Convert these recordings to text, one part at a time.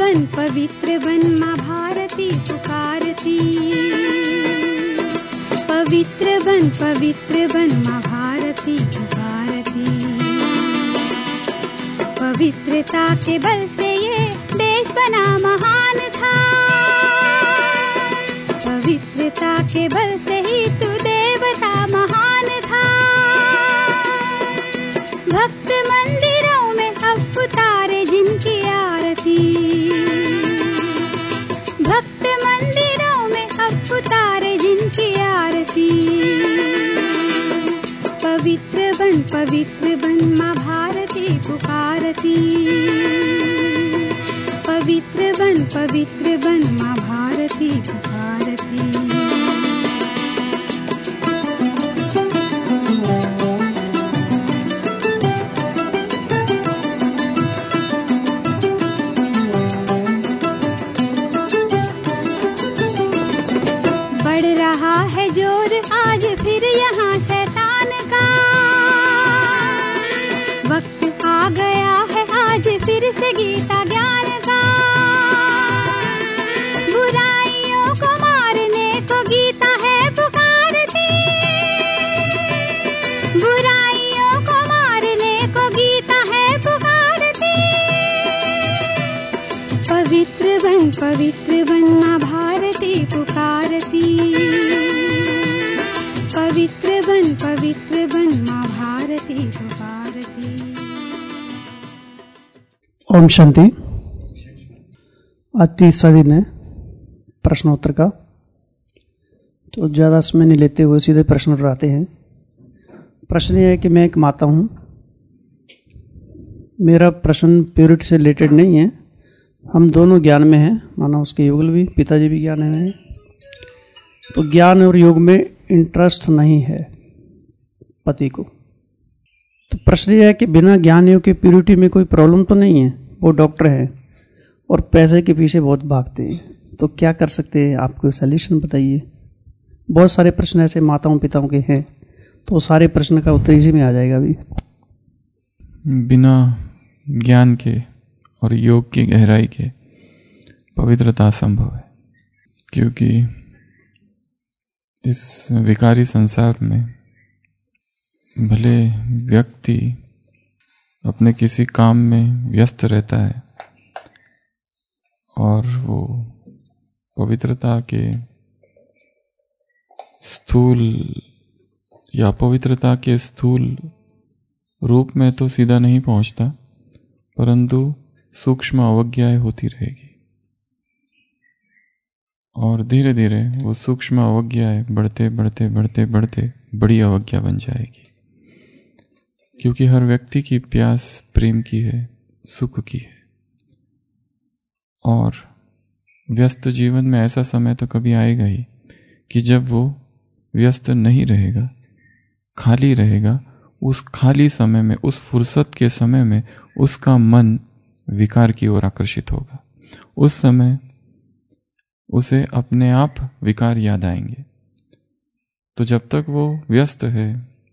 पवित्र बन माँ भारती पुकारती। पवित्र बन माँ भारती पुकारती। पवित्रता के बल से ये देश बना महान था। पवित्रता के बल से ही तू देवता महान था। भक्त मंदिरों में अब उतारे जिनकी आरती। भक्त मंदिरों में अब उतारे जिनकी आरती। पवित्र बन माँ भारती पुकारती। पवित्र बन माँ भारती पुकारती। बढ़ रहा है जोर आज फिर यहाँ शैतान का। वक्त आ गया है आज फिर से गीता ज्ञान का। बुराइयों को मारने को गीता है पुकारती। बुराइयों को मारने को गीता है पुकारती। पवित्र बन माँ भारती पुकारती। पवित्र बन माँ भारती पुकारती। ओम शांति। आज तीसरा दिन है प्रश्नोत्तर का, तो ज़्यादा समय नहीं लेते हुए सीधे प्रश्न पर आते हैं। प्रश्न यह है कि मैं एक माता हूँ। मेरा प्रश्न प्योरिटी से रिलेटेड नहीं है। हम दोनों ज्ञान में हैं, माना उसके युगल भी, पिताजी भी ज्ञान में हैं। तो ज्ञान और योग में इंटरेस्ट नहीं है पति को। तो प्रश्न यह है कि बिना ज्ञान योग के प्योरिटी में कोई प्रॉब्लम तो नहीं है। वो डॉक्टर हैं और पैसे के पीछे बहुत भागते हैं, तो क्या कर सकते हैं? आपको सॉल्यूशन बताइए। बहुत सारे प्रश्न ऐसे माताओं पिताओं के हैं, तो सारे प्रश्न का उत्तर इसी में आ जाएगा। अभी बिना ज्ञान के और योग की गहराई के पवित्रता असंभव है, क्योंकि इस विकारी संसार में भले व्यक्ति अपने किसी काम में व्यस्त रहता है और वो पवित्रता के स्थूल या पवित्रता के स्थूल रूप में तो सीधा नहीं पहुंचता, परंतु सूक्ष्म अवज्ञाएं होती रहेगी और धीरे धीरे वो सूक्ष्म अवज्ञाएं बढ़ते बढ़ते बढ़ते बढ़ते बड़ी अवज्ञा बन जाएगी। क्योंकि हर व्यक्ति की प्यास प्रेम की है, सुख की है। और व्यस्त जीवन में ऐसा समय तो कभी आएगा ही कि जब वो व्यस्त नहीं रहेगा, खाली रहेगा। उस खाली समय में, उस फुर्सत के समय में उसका मन विकार की ओर आकर्षित होगा। उस समय उसे अपने आप विकार याद आएंगे। तो जब तक वो व्यस्त है,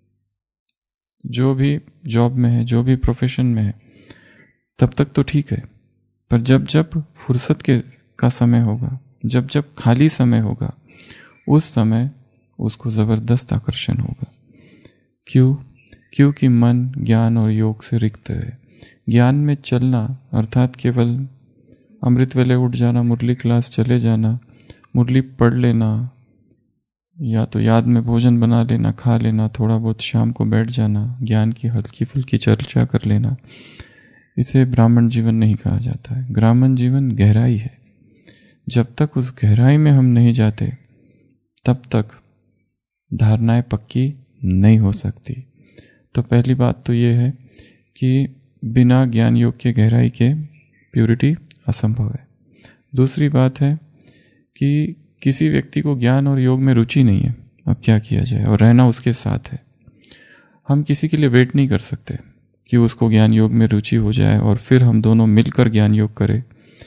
जो भी जॉब में है, जो भी प्रोफेशन में है, तब तक तो ठीक है। पर जब जब फुर्सत का समय होगा, जब जब खाली समय होगा, उस समय उसको ज़बरदस्त आकर्षण होगा। क्यों? क्योंकि मन ज्ञान और योग से रिक्त है। ज्ञान में चलना अर्थात केवल अमृत वेले उठ जाना, मुरली क्लास चले जाना, मुरली पढ़ लेना, या तो याद में भोजन बना लेना, खा लेना, थोड़ा बहुत शाम को बैठ जाना, ज्ञान की हल्की फुल्की चर्चा कर लेना, इसे ब्राह्मण जीवन नहीं कहा जाता है। ब्राह्मण जीवन गहराई है। जब तक उस गहराई में हम नहीं जाते, तब तक धारणाएं पक्की नहीं हो सकती। तो पहली बात तो ये है कि बिना ज्ञान योग के गहराई के प्योरिटी असंभव है। दूसरी बात है कि किसी व्यक्ति को ज्ञान और योग में रुचि नहीं है, अब क्या किया जाए, और रहना उसके साथ है। हम किसी के लिए वेट नहीं कर सकते कि उसको ज्ञान योग में रुचि हो जाए और फिर हम दोनों मिलकर ज्ञान योग करें।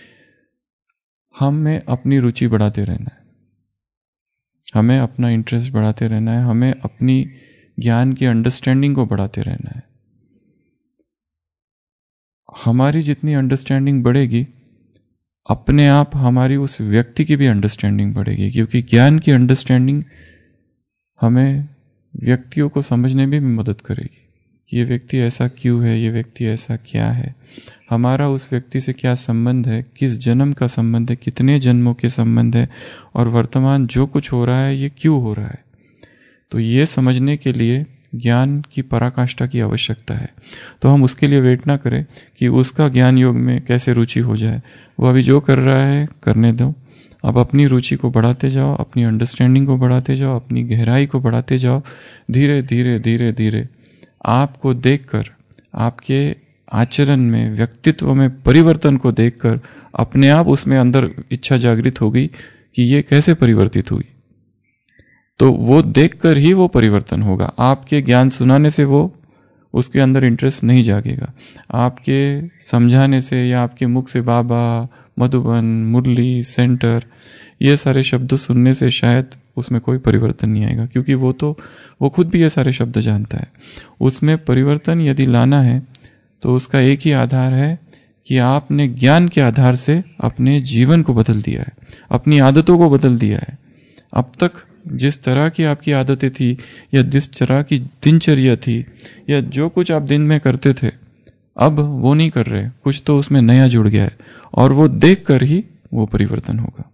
हमें अपनी रुचि बढ़ाते रहना है, हमें अपना इंटरेस्ट बढ़ाते रहना है, हमें अपनी ज्ञान की अंडरस्टैंडिंग को बढ़ाते रहना है। हमारी जितनी अंडरस्टैंडिंग बढ़ेगी, अपने आप हमारी उस व्यक्ति की भी अंडरस्टैंडिंग बढ़ेगी, क्योंकि ज्ञान की अंडरस्टैंडिंग हमें व्यक्तियों को समझने में भी मदद करेगी कि ये व्यक्ति ऐसा क्यों है, ये व्यक्ति ऐसा क्या है, हमारा उस व्यक्ति से क्या संबंध है, किस जन्म का संबंध है, कितने जन्मों के संबंध है, और वर्तमान जो कुछ हो रहा है ये क्यों हो रहा है। तो ये समझने के लिए ज्ञान की पराकाष्ठा की आवश्यकता है। तो हम उसके लिए वेट ना करें कि उसका ज्ञान योग में कैसे रुचि हो जाए। वो अभी जो कर रहा है करने दो। अब अपनी रुचि को बढ़ाते जाओ, अपनी अंडरस्टैंडिंग को बढ़ाते जाओ, अपनी गहराई को बढ़ाते जाओ। धीरे धीरे धीरे धीरे आपको देखकर, आपके आचरण में, व्यक्तित्व में परिवर्तन को देखकर अपने आप उसमें अंदर इच्छा जागृत होगी कि ये कैसे परिवर्तित हुई। तो वो देखकर ही वो परिवर्तन होगा। आपके ज्ञान सुनाने से वो उसके अंदर इंटरेस्ट नहीं जागेगा। आपके समझाने से या आपके मुख से बाबा, मधुबन, मुरली, सेंटर, ये सारे शब्द सुनने से शायद उसमें कोई परिवर्तन नहीं आएगा, क्योंकि वो खुद भी ये सारे शब्द जानता है। उसमें परिवर्तन यदि लाना है तो उसका एक ही आधार है कि आपने ज्ञान के आधार से अपने जीवन को बदल दिया है, अपनी आदतों को बदल दिया है। अब तक जिस तरह की आपकी आदतें थी या जिस तरह की दिनचर्या थी या जो कुछ आप दिन में करते थे, अब वो नहीं कर रहे, कुछ तो उसमें नया जुड़ गया है, और वो देखकर ही वो परिवर्तन होगा।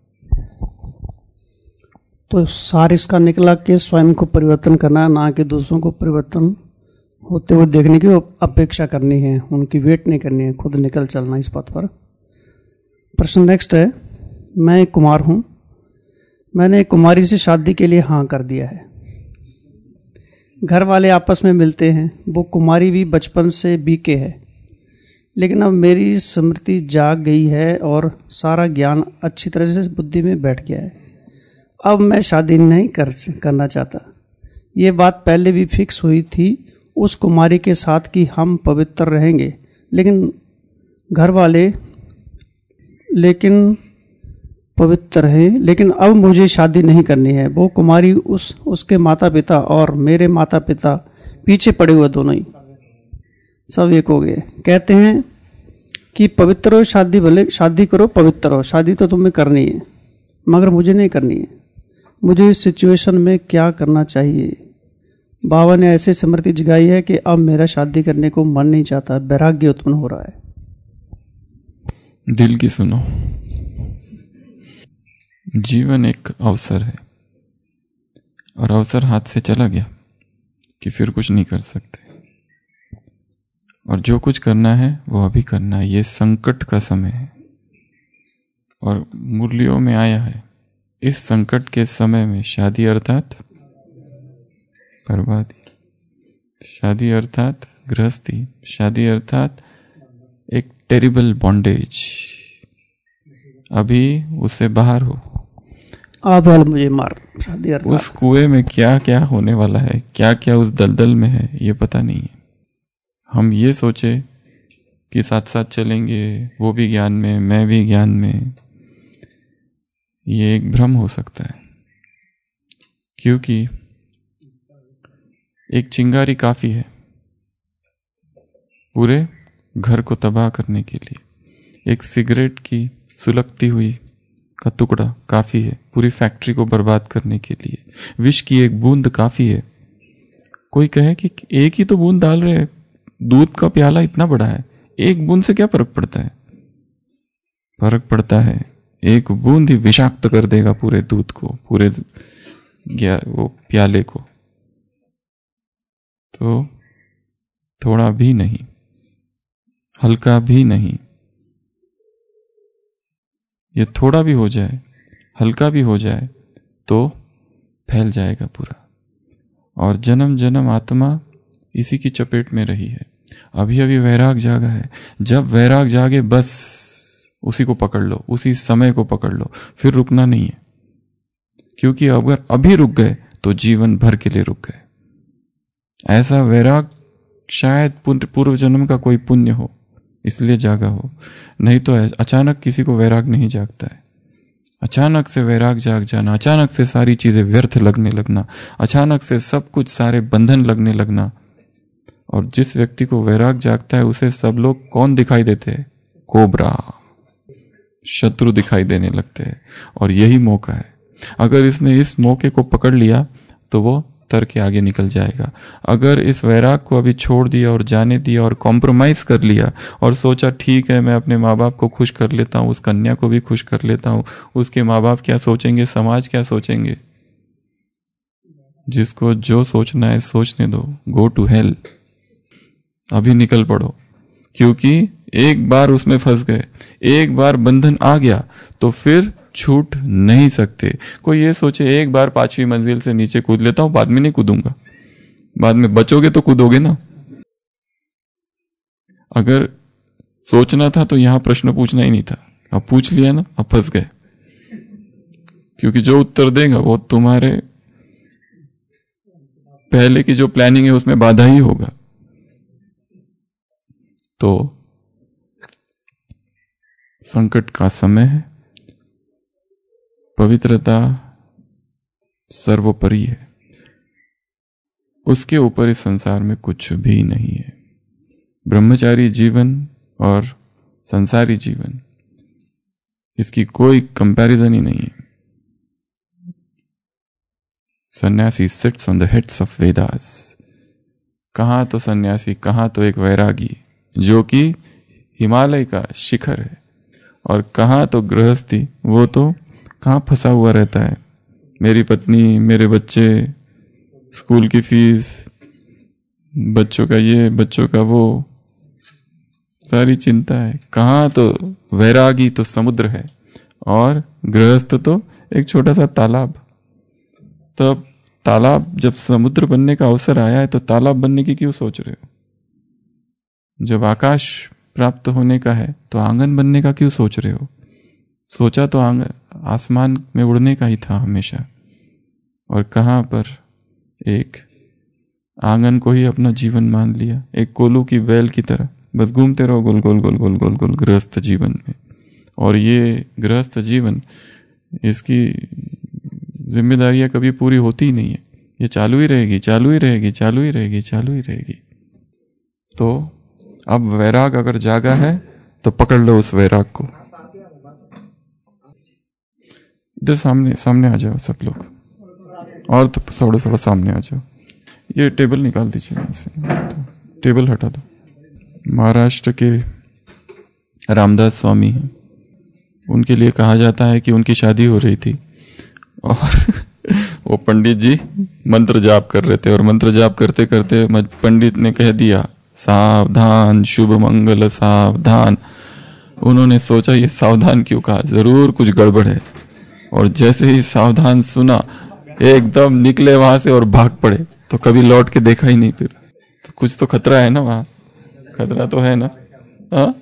तो सार इसका निकला कि स्वयं को परिवर्तन करना, ना कि दूसरों को परिवर्तन होते हुए देखने की अपेक्षा करनी है, उनकी वेट नहीं करनी है, खुद निकल चलना इस पथ पर। प्रश्न नेक्स्ट है, मैं एक कुमार हूं, मैंने एक कुमारी से शादी के लिए हाँ कर दिया है। घर वाले आपस में मिलते हैं, वो कुमारी भी बचपन से बीके है, लेकिन अब मेरी स्मृति जाग गई है और सारा ज्ञान अच्छी तरह से बुद्धि में बैठ गया है। अब मैं शादी नहीं करना चाहता। ये बात पहले भी फिक्स हुई थी उस कुमारी के साथ कि हम पवित्र रहेंगे, लेकिन घर वाले पवित्र है, लेकिन अब मुझे शादी नहीं करनी है। वो कुमारी उसके माता पिता और मेरे माता पिता पीछे पड़े हुए दोनों ही सब एक हो गए। कहते हैं कि पवित्र हो, शादी करो, पवित्र हो, शादी तो तुम्हें करनी है, मगर मुझे नहीं करनी है। मुझे इस सिचुएशन में क्या करना चाहिए? बाबा ने ऐसे स्मृति जगाई है कि अब मेरा शादी करने को मन नहीं चाहता, वैराग्य उत्पन्न हो रहा है। दिल की सुनो, जीवन एक अवसर है और अवसर हाथ से चला गया कि फिर कुछ नहीं कर सकते, और जो कुछ करना है वो अभी करना है। ये संकट का समय है और मुरलियों में आया है, इस संकट के समय में शादी अर्थात बर्बादी, शादी अर्थात गृहस्थी, शादी अर्थात एक टेरिबल बॉन्डेज। अभी उससे बाहर हो, अब मुझे मार, शादी अर्थात उस कुएं में क्या क्या होने वाला है, क्या क्या उस दलदल में है, ये पता नहीं है। हम ये सोचे कि साथ साथ चलेंगे, वो भी ज्ञान में, मैं भी ज्ञान में, ये एक भ्रम हो सकता है। क्योंकि एक चिंगारी काफी है पूरे घर को तबाह करने के लिए। एक सिगरेट की सुलगती हुई का टुकड़ा काफी है पूरी फैक्ट्री को बर्बाद करने के लिए। विष की एक बूंद काफी है। कोई कहे कि एक ही तो बूंद डाल रहे, दूध का प्याला इतना बड़ा है, एक बूंद से क्या फर्क पड़ता है? फर्क पड़ता है, एक बूंद ही विषाक्त कर देगा पूरे दूध को, पूरे वो प्याले को। तो थोड़ा भी नहीं, हल्का भी नहीं, ये थोड़ा भी हो जाए, हल्का भी हो जाए तो फैल जाएगा पूरा। और जन्म जन्म आत्मा इसी की चपेट में रही है। अभी अभी वैराग जागा है, जब वैराग जागे बस उसी को पकड़ लो, उसी समय को पकड़ लो, फिर रुकना नहीं है। क्योंकि अगर अभी रुक गए तो जीवन भर के लिए रुक गए। ऐसा वैराग शायद पूर्व जन्म का कोई पुण्य हो, इसलिए जागा हो, नहीं तो अचानक किसी को वैराग नहीं जागता है। अचानक से वैराग जाग जाना, अचानक से सारी चीजें व्यर्थ लगने लगना, अचानक से सब कुछ, सारे बंधन लगने लगना। और जिस व्यक्ति को वैराग जागता है उसे सब लोग कौन दिखाई देते हैं? कोबरा, शत्रु दिखाई देने लगते हैं। और यही मौका है, अगर इसने इस मौके को पकड़ लिया तो वो तर के आगे निकल जाएगा। अगर इस वैराग को अभी छोड़ दिया और जाने दिया और कॉम्प्रोमाइज कर लिया और सोचा ठीक है मैं अपने माँ बाप को खुश कर लेता हूँ, उस कन्या को भी खुश कर लेता हूँ, उसके माँ बाप क्या सोचेंगे, समाज क्या सोचेंगे, जिसको जो सोचना है सोचने दो, गो टू हेल। अभी निकल पड़ो, क्योंकि एक बार उसमें फंस गए, एक बार बंधन आ गया तो फिर छूट नहीं सकते। कोई ये सोचे एक बार 5वीं मंजिल से नीचे कूद लेता हूं, बाद में नहीं कूदूंगा, बाद में बचोगे तो कूदोगे ना। अगर सोचना था तो यहां प्रश्न पूछना ही नहीं था, अब पूछ लिया ना, अब फंस गए। क्योंकि जो उत्तर देगा वो तुम्हारे पहले की जो प्लानिंग है उसमें बाधा ही होगा। तो संकट का समय है, पवित्रता सर्वोपरि है, उसके ऊपर इस संसार में कुछ भी नहीं है। ब्रह्मचारी जीवन और संसारी जीवन, इसकी कोई कंपैरिजन ही नहीं है। सन्यासी sits on the heads of Vedas. कहां तो सन्यासी, कहां तो एक वैरागी जो कि हिमालय का शिखर है, और कहां तो गृहस्थी, वो तो कहां फंसा हुआ रहता है। मेरी पत्नी, मेरे बच्चे, स्कूल की फीस, बच्चों का ये, बच्चों का वो, सारी चिंता है। कहां तो वैरागी तो समुद्र है, और गृहस्थ तो एक छोटा सा तालाब। तो अब तालाब, जब समुद्र बनने का अवसर आया है तो तालाब बनने की क्यों सोच रहे हो? जब आकाश प्राप्त होने का है तो आंगन बनने का क्यों सोच रहे हो? सोचा तो आसमान में उड़ने का ही था हमेशा, और कहां पर एक आंगन को ही अपना जीवन मान लिया, एक कोलू की बैल की तरह बस घूमते रहो गोल गोल गोल गोल गोल गोल गृहस्थ जीवन में। और ये गृहस्थ जीवन, इसकी जिम्मेदारियां कभी पूरी होती ही नहीं है, ये चालू ही रहेगी, चालू ही रहेगी, चालू ही रहेगी, चालू ही रहेगी। तो अब वैराग अगर जागा है तो पकड़ लो उस वैराग को। इधर सामने सामने आ जाओ सब लोग, और तो थोड़ा थोड़ा सामने आ जाओ। ये टेबल निकाल दीजिए यहाँ से, तो टेबल हटा दो। महाराष्ट्र के रामदास स्वामी हैं, उनके लिए कहा जाता है कि उनकी शादी हो रही थी और वो पंडित जी मंत्र जाप कर रहे थे, और मंत्र जाप करते करते पंडित ने कह दिया सावधान शुभ मंगल सावधान। उन्होंने सोचा ये सावधान क्यों कहा, जरूर कुछ गड़बड़ है। और जैसे ही सावधान सुना, एकदम निकले वहां से और भाग पड़े, तो कभी लौट के देखा ही नहीं फिर। तो कुछ तो खतरा है ना, वहां खतरा तो है ना। हाँ,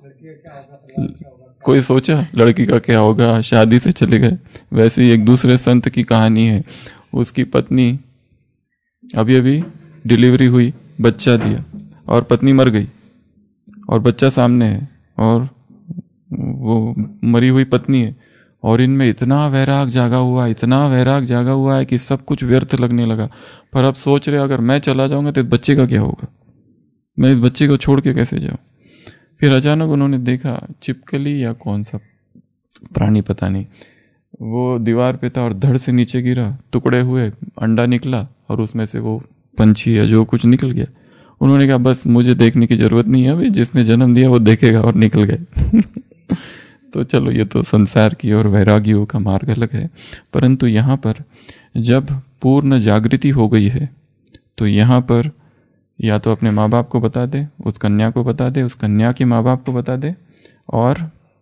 कोई सोचा लड़की का क्या होगा, शादी से चले गए। वैसे ही एक दूसरे संत की कहानी है, उसकी पत्नी अभी अभी डिलीवरी हुई, बच्चा दिया, और पत्नी मर गई, और बच्चा सामने है, और वो मरी हुई पत्नी है, और इनमें इतना वैराग जागा हुआ, इतना वैराग जागा हुआ है कि सब कुछ व्यर्थ लगने लगा। पर अब सोच रहे अगर मैं चला जाऊंगा तो इस बच्चे का क्या होगा, मैं इस बच्चे को छोड़ के कैसे जाऊं। फिर अचानक उन्होंने देखा छिपकली या कौन सा प्राणी पता नहीं, वो दीवार पे था और धड़ से नीचे गिरा, टुकड़े हुए, अंडा निकला और उसमें से वो पंछी या जो कुछ निकल गया। उन्होंने कहा बस मुझे देखने की जरूरत नहीं है, अभी जिसने जन्म दिया वो देखेगा, और निकल गए। तो चलो, ये तो संसार की और वैरागियों का मार्ग अलग है। परंतु यहाँ पर जब पूर्ण जागृति हो गई है तो यहाँ पर या तो अपने माँ बाप को बता दे, उस कन्या को बता दे, उस कन्या के माँ बाप को बता दे, और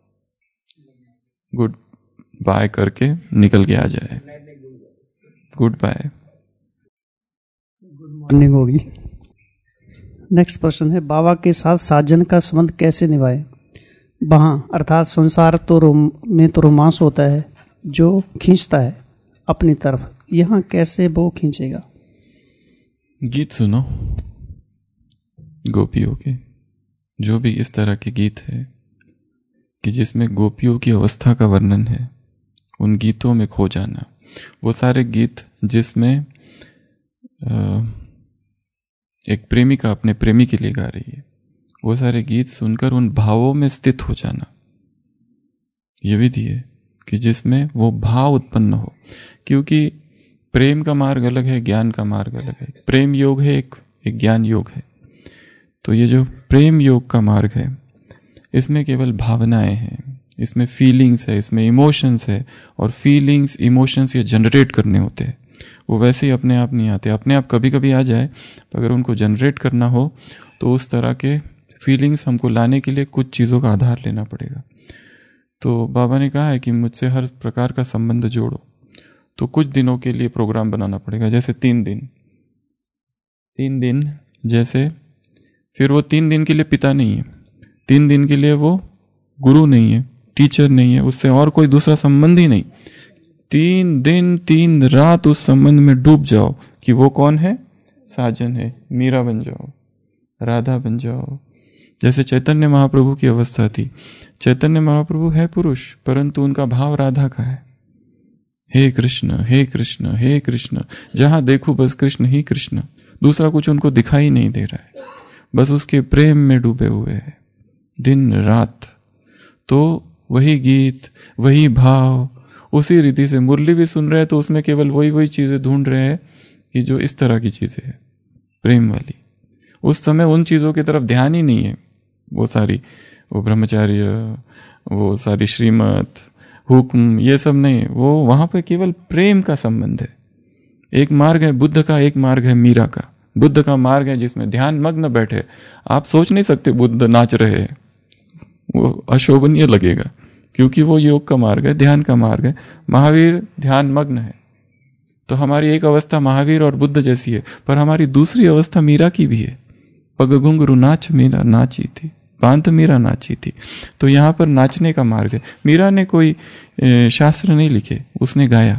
गुड बाय करके निकल के आ जाए। गुड बाय, गुड मॉर्निंग होगी। नेक्स्ट प्रश्न है, बाबा के साथ साजन का संबंध कैसे निभाए? वहाँ अर्थात संसार में तो रोमांस होता है जो खींचता है अपनी तरफ, यहाँ कैसे वो खींचेगा? गीत सुनो गोपियों के, जो भी इस तरह के गीत है कि जिसमें गोपियों की अवस्था का वर्णन है, उन गीतों में खो जाना। वो सारे गीत जिसमें एक प्रेमिका अपने प्रेमी के लिए गा रही है, वो सारे गीत सुनकर उन भावों में स्थित हो जाना। ये विधि है कि जिसमें वो भाव उत्पन्न हो, क्योंकि प्रेम का मार्ग अलग है, ज्ञान का मार्ग अलग है। प्रेम योग है, एक ज्ञान योग है। तो ये जो प्रेम योग का मार्ग है, इसमें केवल भावनाएं हैं, इसमें फीलिंग्स है, इसमें इमोशंस है, और फीलिंग्स इमोशंस ये जनरेट करने होते हैं। वो वैसे ही अपने आप नहीं आते, अपने आप कभी कभी आ जाए, अगर उनको जनरेट करना हो तो उस तरह के फीलिंग्स हमको लाने के लिए कुछ चीज़ों का आधार लेना पड़ेगा। तो बाबा ने कहा है कि मुझसे हर प्रकार का संबंध जोड़ो, तो कुछ दिनों के लिए प्रोग्राम बनाना पड़ेगा, जैसे 3 दिन जैसे, फिर वो 3 दिन के लिए पिता नहीं है, 3 दिन के लिए वो गुरु नहीं है, टीचर नहीं है, उससे और कोई दूसरा संबंध ही नहीं। 3 दिन 3 रात उस संबंध में डूब जाओ कि वो कौन है, साजन है, मीरा बन जाओ, राधा बन जाओ। जैसे चैतन्य महाप्रभु की अवस्था थी। चैतन्य महाप्रभु है पुरुष, परंतु उनका भाव राधा का है। हे कृष्ण हे कृष्ण हे कृष्ण, जहां देखो बस कृष्ण ही कृष्ण, दूसरा कुछ उनको दिखाई नहीं दे रहा है, बस उसके प्रेम में डूबे हुए हैं दिन रात। तो वही गीत, वही भाव, उसी रीति से मुरली भी सुन रहे हैं तो उसमें केवल वही चीजें ढूंढ रहे हैं कि जो इस तरह की चीजें हैं प्रेम वाली। उस समय उन चीजों की तरफ ध्यान ही नहीं है, वो ब्रह्मचार्य, वो सारी श्रीमत, हुक्म, ये सब नहीं, वो वहां पे केवल प्रेम का संबंध है। एक मार्ग है बुद्ध का, एक मार्ग है मीरा का। बुद्ध का मार्ग है जिसमें ध्यान मग्न बैठे, आप सोच नहीं सकते बुद्ध नाच रहे हैं, वो अशोभनीय लगेगा, क्योंकि वो योग का मार्ग है, ध्यान का मार्ग है। महावीर ध्यान मग्न है। तो हमारी एक अवस्था महावीर और बुद्ध जैसी है, पर हमारी दूसरी अवस्था मीरा की भी है। पग घुंघरू नाच मीरा नाची थी, पांत मीरा नाची थी। तो यहाँ पर नाचने का मार्ग है। मीरा ने कोई शास्त्र नहीं लिखे, उसने गाया।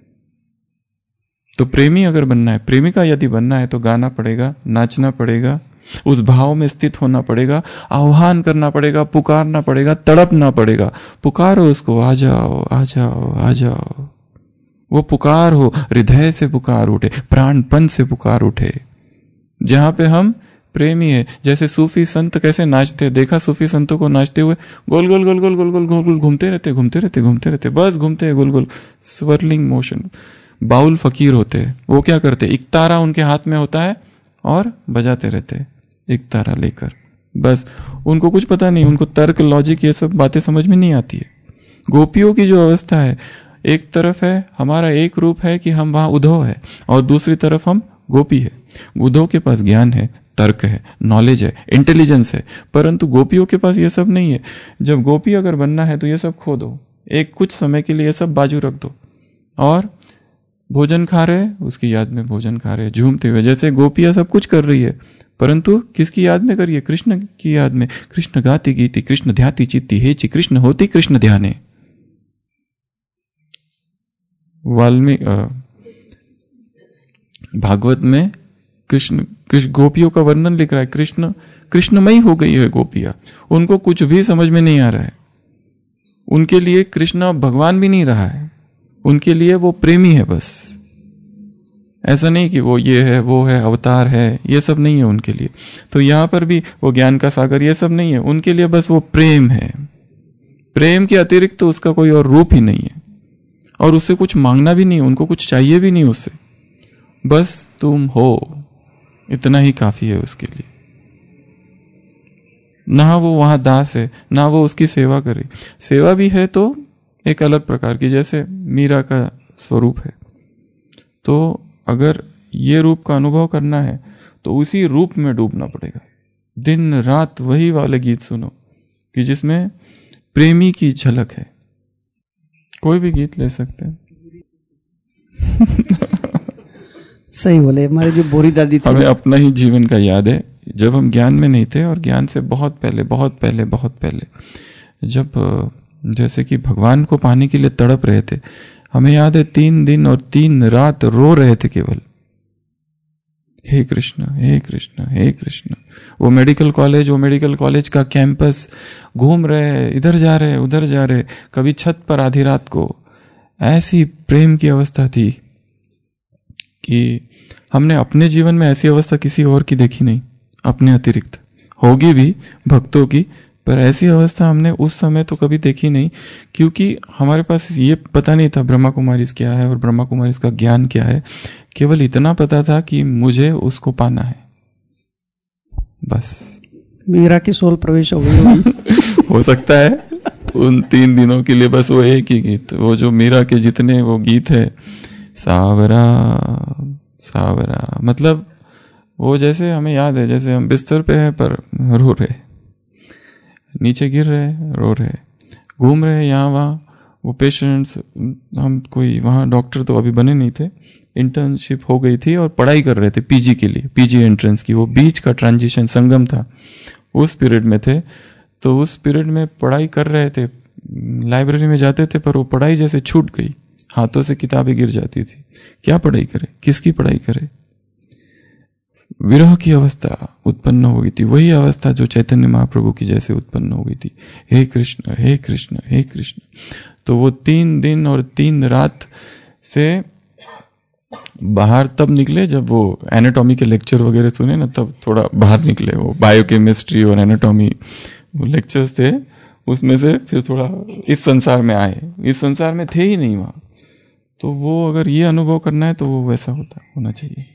तो प्रेमी अगर बनना है, प्रेमिका यदि बनना है, तो गाना पड़ेगा, नाचना पड़ेगा, उस भाव में स्थित होना पड़ेगा, आह्वान करना पड़ेगा, पुकारना पड़ेगा, तड़पना पड़ेगा। पुकारो उसको, आ जाओ आ जाओ आ जाओ। वो पुकार हो, हृदय से पुकार उठे, प्राणपन से पुकार उठे, जहां पे हम प्रेमी है। जैसे सूफी संत कैसे नाचते, देखा सूफी संतों को नाचते हुए, गोल गोल गोल गोल गोल गोल गोल गोल घूमते रहते, बस घूमते हैं गोल गोल, स्वर्लिंग मोशन। बाउल फकीर होते हैं, वो क्या करते, एक तारा उनके हाथ में होता है और बजाते रहते एक तारा लेकर, बस उनको कुछ पता नहीं, उनको तर्क लॉजिक ये सब बातें समझ में नहीं आती है। गोपियों की जो अवस्था है, एक तरफ है हमारा एक रूप है कि हम वहां उद्धव है, और दूसरी तरफ हम गोपी है। उद्धव के पास ज्ञान है, तर्क है, नॉलेज है, इंटेलिजेंस है, परंतु गोपियों के पास ये सब नहीं है। जब गोपी अगर बनना है तो ये सब खो दो, एक कुछ समय के लिए ये सब बाजू रख दो, और भोजन खा रहे, उसकी याद में भोजन खा रहे, झूमते हुए, जैसे गोपियां सब कुछ कर रही है, परंतु किसकी याद में करिए, कृष्ण की याद में। कृष्ण गाती गीति, कृष्ण ध्याति चित्ती, हे ची कृष्ण होती कृष्ण ध्याने। वाल्मीकि भागवत में कृष्ण गोपियों का वर्णन लिख रहा है। कृष्णमयी हो गई है गोपियां, उनको कुछ भी समझ में नहीं आ रहा है। उनके लिए कृष्ण भगवान भी नहीं रहा है, उनके लिए वो प्रेमी है बस। ऐसा नहीं कि वो ये है, वो है, अवतार है, ये सब नहीं है उनके लिए। तो यहां पर भी वो ज्ञान का सागर, ये सब नहीं है उनके लिए, बस वो प्रेम है। प्रेम के अतिरिक्त तो उसका कोई और रूप ही नहीं है, और उससे कुछ मांगना भी नहीं, उनको कुछ चाहिए भी नहीं उससे, बस तुम हो, इतना ही काफी है उसके लिए। ना वो वहां दास है, ना वो उसकी सेवा करे। सेवा भी है तो एक अलग प्रकार की, जैसे मीरा का स्वरूप है। तो अगर ये रूप का अनुभव करना है तो उसी रूप में डूबना पड़ेगा। दिन रात वही वाले गीत सुनो कि जिसमें प्रेमी की झलक है। कोई भी गीत ले सकते हैं। सही बोले, हमारे जो बोरी दादी थी। हमें अपना ही जीवन का याद है, जब हम ज्ञान में नहीं थे, और ज्ञान से बहुत पहले जब जैसे कि भगवान को पाने के लिए तड़प रहे थे। हमें याद है 3 दिन और 3 रात रो रहे थे केवल, हे कृष्ण हे कृष्ण हे कृष्ण। वो मेडिकल कॉलेज का कैंपस घूम रहे, इधर जा रहे उधर जा रहे, कभी छत पर आधी रात को। ऐसी प्रेम की अवस्था थी कि हमने अपने जीवन में ऐसी अवस्था किसी और की देखी नहीं, अपने अतिरिक्त। होगी भी भक्तों की, पर ऐसी अवस्था हमने उस समय तो कभी देखी नहीं, क्योंकि हमारे पास ये पता नहीं था ब्रह्मा कुमारीज क्या है और ब्रह्मा कुमारीज का ज्ञान क्या है। केवल इतना पता था कि मुझे उसको पाना है, बस। मीरा की सोल प्रवेश हो गई होगी। हो सकता है उन 3 दिनों के लिए बस वो एक ही गीत, वो जो मीरा के जितने वो गीत है, सावरा सावरा, मतलब वो जैसे हमें याद है, जैसे हम बिस्तर पे हैं पर रो रहे, नीचे गिर रहे, रो रहे, घूम रहे यहाँ वहाँ। वो पेशेंट्स, हम कोई वहाँ डॉक्टर तो अभी बने नहीं थे, इंटर्नशिप हो गई थी और पढ़ाई कर रहे थे पीजी के लिए, पीजी एंट्रेंस की। वो बीच का ट्रांजिशन संगम था, उस पीरियड में थे। तो उस पीरियड में पढ़ाई कर रहे थे, लाइब्रेरी में जाते थे, पर वो पढ़ाई जैसे छूट गई, हाथों से किताबें गिर जाती थी। क्या पढ़ाई करे, किसकी पढ़ाई करे? विरह की अवस्था उत्पन्न हो गई थी, वही अवस्था जो चैतन्य महाप्रभु की जैसे उत्पन्न हो गई थी। हे कृष्ण हे कृष्ण हे कृष्ण। तो वो 3 दिन और 3 रात से बाहर तब निकले जब वो एनाटॉमी के लेक्चर वगैरह सुने ना, तब थोड़ा बाहर निकले। वो बायोकेमिस्ट्री और एनाटॉमी वो लेक्चर्स थे, उसमें से फिर थोड़ा इस संसार में आए। इस संसार में थे ही नहीं वहाँ। तो वो अगर ये अनुभव करना है तो वो वैसा होना चाहिए।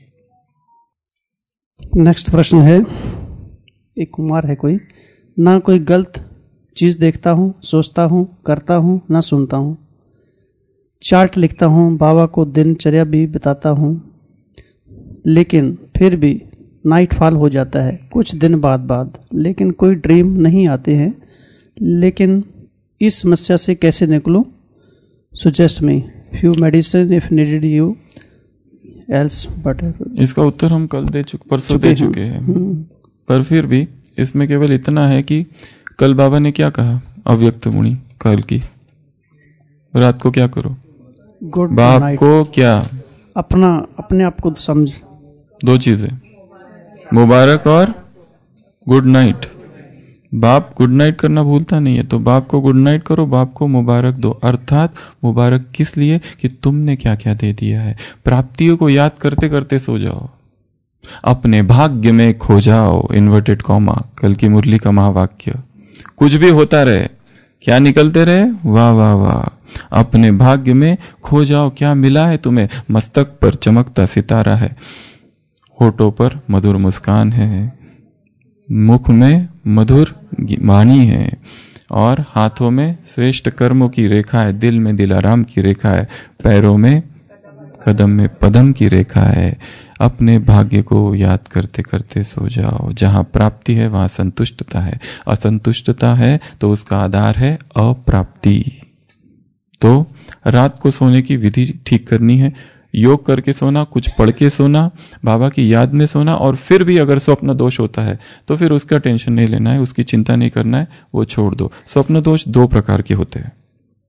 नेक्स्ट प्रश्न है, एक कुमार है कोई, ना कोई गलत चीज देखता हूँ, सोचता हूँ, करता हूँ, ना सुनता हूँ। चार्ट लिखता हूँ, बाबा को दिनचर्या भी बताता हूँ, लेकिन फिर भी नाइट फॉल हो जाता है कुछ दिन बाद। लेकिन कोई ड्रीम नहीं आते हैं। लेकिन इस समस्या से कैसे निकलूं? Suggest me few medicine if needed you else but. इसका उत्तर हम कल परसों दे चुके हैं। पर फिर भी इसमें केवल इतना है कि कल बाबा ने क्या कहा, अव्यक्त मुनि कल की रात को क्या करो, गुड बाप को क्या, अपने आप को समझ। 2 चीजें, मुबारक और गुड नाइट। बाप गुड नाइट करना भूलता नहीं है, तो बाप को गुड नाइट करो, बाप को मुबारक दो। अर्थात मुबारक किस लिए कि तुमने क्या क्या दे दिया है। प्राप्तियों को याद करते करते सो जाओ, अपने भाग्य में खो जाओ। इन्वर्टेड कॉमा, कल की मुरली का महावाक्य। कुछ भी होता रहे, क्या निकलते रहे, वाह वाह वाह। अपने भाग्य में खो जाओ। क्या मिला है तुम्हें? मस्तक पर चमकता सितारा है, होठों पर मधुर मुस्कान है, मुख में मधुर वाणी है, और हाथों में श्रेष्ठ कर्मों की रेखा है, दिल में दिलाराम की रेखा है, पैरों में कदम में पदम की रेखा है। अपने भाग्य को याद करते करते सो जाओ। जहां प्राप्ति है वहां संतुष्टता है, असंतुष्टता है तो उसका आधार है अप्राप्ति। तो रात को सोने की विधि ठीक करनी है, योग करके सोना, कुछ पढ़ के सोना, बाबा की याद में सोना। और फिर भी अगर स्वप्न दोष होता है तो फिर उसका टेंशन नहीं लेना है, उसकी चिंता नहीं करना है, वो छोड़ दो। स्वप्न दोष 2 प्रकार के होते हैं।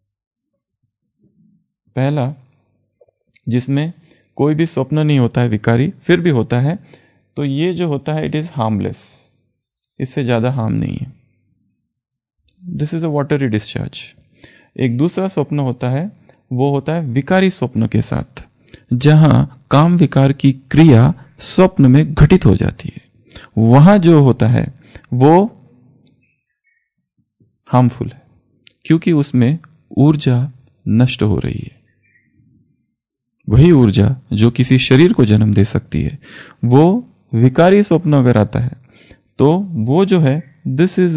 पहला, जिसमें कोई भी स्वप्न नहीं होता है, विकारी, फिर भी होता है, तो ये जो होता है इट इज हार्मलेस, इससे ज्यादा हार्म नहीं है। This is a watery discharge. एक दूसरा स्वप्न होता है, वो होता है विकारी स्वप्न के साथ, जहां काम विकार की क्रिया स्वप्न में घटित हो जाती है। वहां जो होता है वो हार्मफुल है, क्योंकि उसमें ऊर्जा नष्ट हो रही है। वही ऊर्जा जो किसी शरीर को जन्म दे सकती है, वो विकारी स्वप्न अगर आता है तो वो जो है this is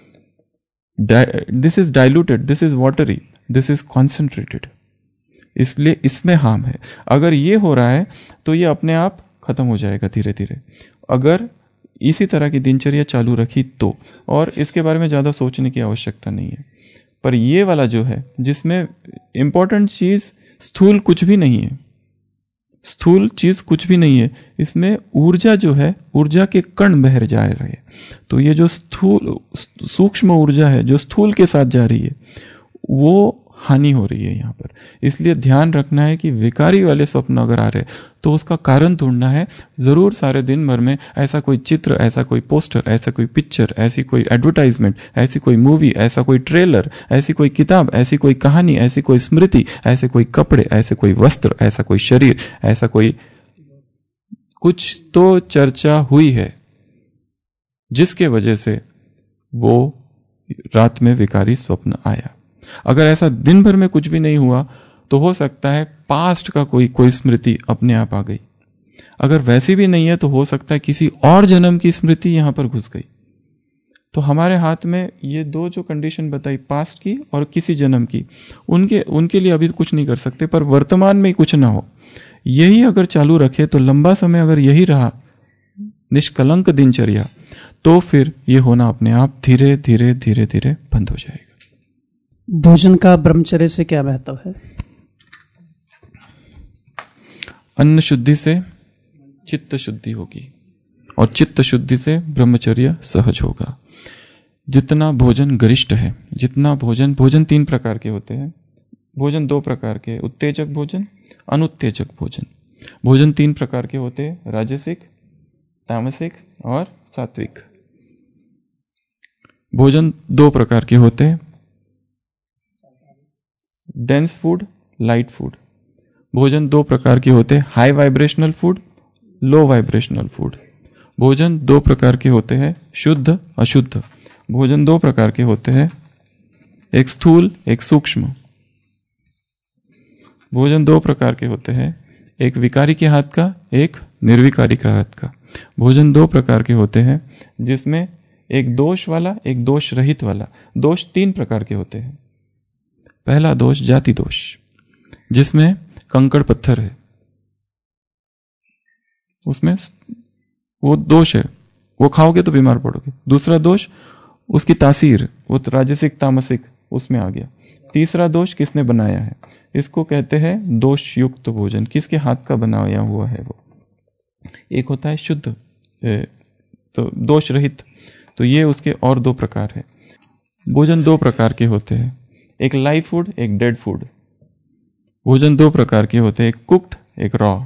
diluted, this is watery, this is concentrated, इसलिए इसमें हार्म है। अगर ये हो रहा है तो ये अपने आप खत्म हो जाएगा धीरे धीरे, अगर इसी तरह की दिनचर्या चालू रखी तो। और इसके बारे में ज़्यादा सोचने की आवश्यकता नहीं है। पर ये वाला जो है, जिसमें इंपॉर्टेंट चीज़ स्थूल कुछ भी नहीं है, स्थूल चीज कुछ भी नहीं है, इसमें ऊर्जा जो है, ऊर्जा के कण बह जा रहे हैं। तो ये जो स्थूल सूक्ष्म ऊर्जा है जो स्थूल के साथ जा रही है, वो हानि हो रही है यहाँ पर। इसलिए ध्यान रखना है कि विकारी वाले स्वप्न अगर आ रहे तो उसका कारण ढूंढना है। जरूर सारे दिन भर में ऐसा कोई चित्र, ऐसा कोई पोस्टर, ऐसा कोई पिक्चर, ऐसी कोई एडवर्टाइजमेंट, ऐसी कोई मूवी, ऐसा कोई ट्रेलर, ऐसी कोई किताब, ऐसी कोई कहानी, ऐसी कोई स्मृति, ऐसे कोई कपड़े, ऐसे कोई वस्त्र, ऐसा कोई शरीर, ऐसा कोई कुछ तो चर्चा हुई है जिसके वजह से वो रात में विकारी स्वप्न आया। अगर ऐसा दिन भर में कुछ भी नहीं हुआ तो हो सकता है पास्ट का कोई स्मृति अपने आप आ गई। अगर वैसी भी नहीं है तो हो सकता है किसी और जन्म की स्मृति यहां पर घुस गई। तो हमारे हाथ में ये दो जो कंडीशन बताई, पास्ट की और किसी जन्म की, उनके लिए अभी कुछ नहीं कर सकते। पर वर्तमान में ही कुछ ना हो, यही अगर चालू रखे तो लंबा समय अगर यही रहा निष्कलंक दिनचर्या, तो फिर ये होना अपने आप धीरे धीरे धीरे धीरे बंद हो जाएगा। भोजन का ब्रह्मचर्य से क्या महत्व है? अन्न शुद्धि से चित्त शुद्धि होगी और चित्त शुद्धि से ब्रह्मचर्य सहज होगा। जितना भोजन गरिष्ठ है, जितना भोजन 3 प्रकार के होते हैं। भोजन 2 प्रकार के, उत्तेजक भोजन, अनुत्तेजक भोजन। भोजन 3 प्रकार के होते हैं, राजसिक, तामसिक और सात्विक। भोजन 2 प्रकार के होते हैं, डेंस फूड, लाइट फूड। भोजन 2 प्रकार के होते हैं, high vibrational food, low vibrational food. भोजन 2 प्रकार के होते हैं, शुद्ध, अशुद्ध। भोजन 2 प्रकार के होते हैं, एक स्थूल, एक सूक्ष्म। भोजन 2 प्रकार के होते हैं, एक विकारी के हाथ का, एक निर्विकारी का हाथ का। भोजन 2 प्रकार के होते हैं, जिसमें एक दोष वाला, एक दोष रहित वाला। दोष 3 प्रकार के होते हैं। पहला दोष जाति दोष, जिसमें कंकड़ पत्थर है, उसमें वो दोष है, वो खाओगे तो बीमार पड़ोगे। दूसरा दोष उसकी तासीर, वो राजसिक तामसिक उसमें आ गया। तीसरा दोष किसने बनाया है, इसको कहते हैं दोष युक्त भोजन, किसके हाथ का बनाया हुआ है वो। एक होता है शुद्ध, तो दोष रहित, तो ये उसके और 2 प्रकार है। भोजन 2 प्रकार के होते हैं, एक लाइव फूड, एक डेड फूड। भोजन 2 प्रकार के होते हैं, एक कुक्ड, एक रॉ।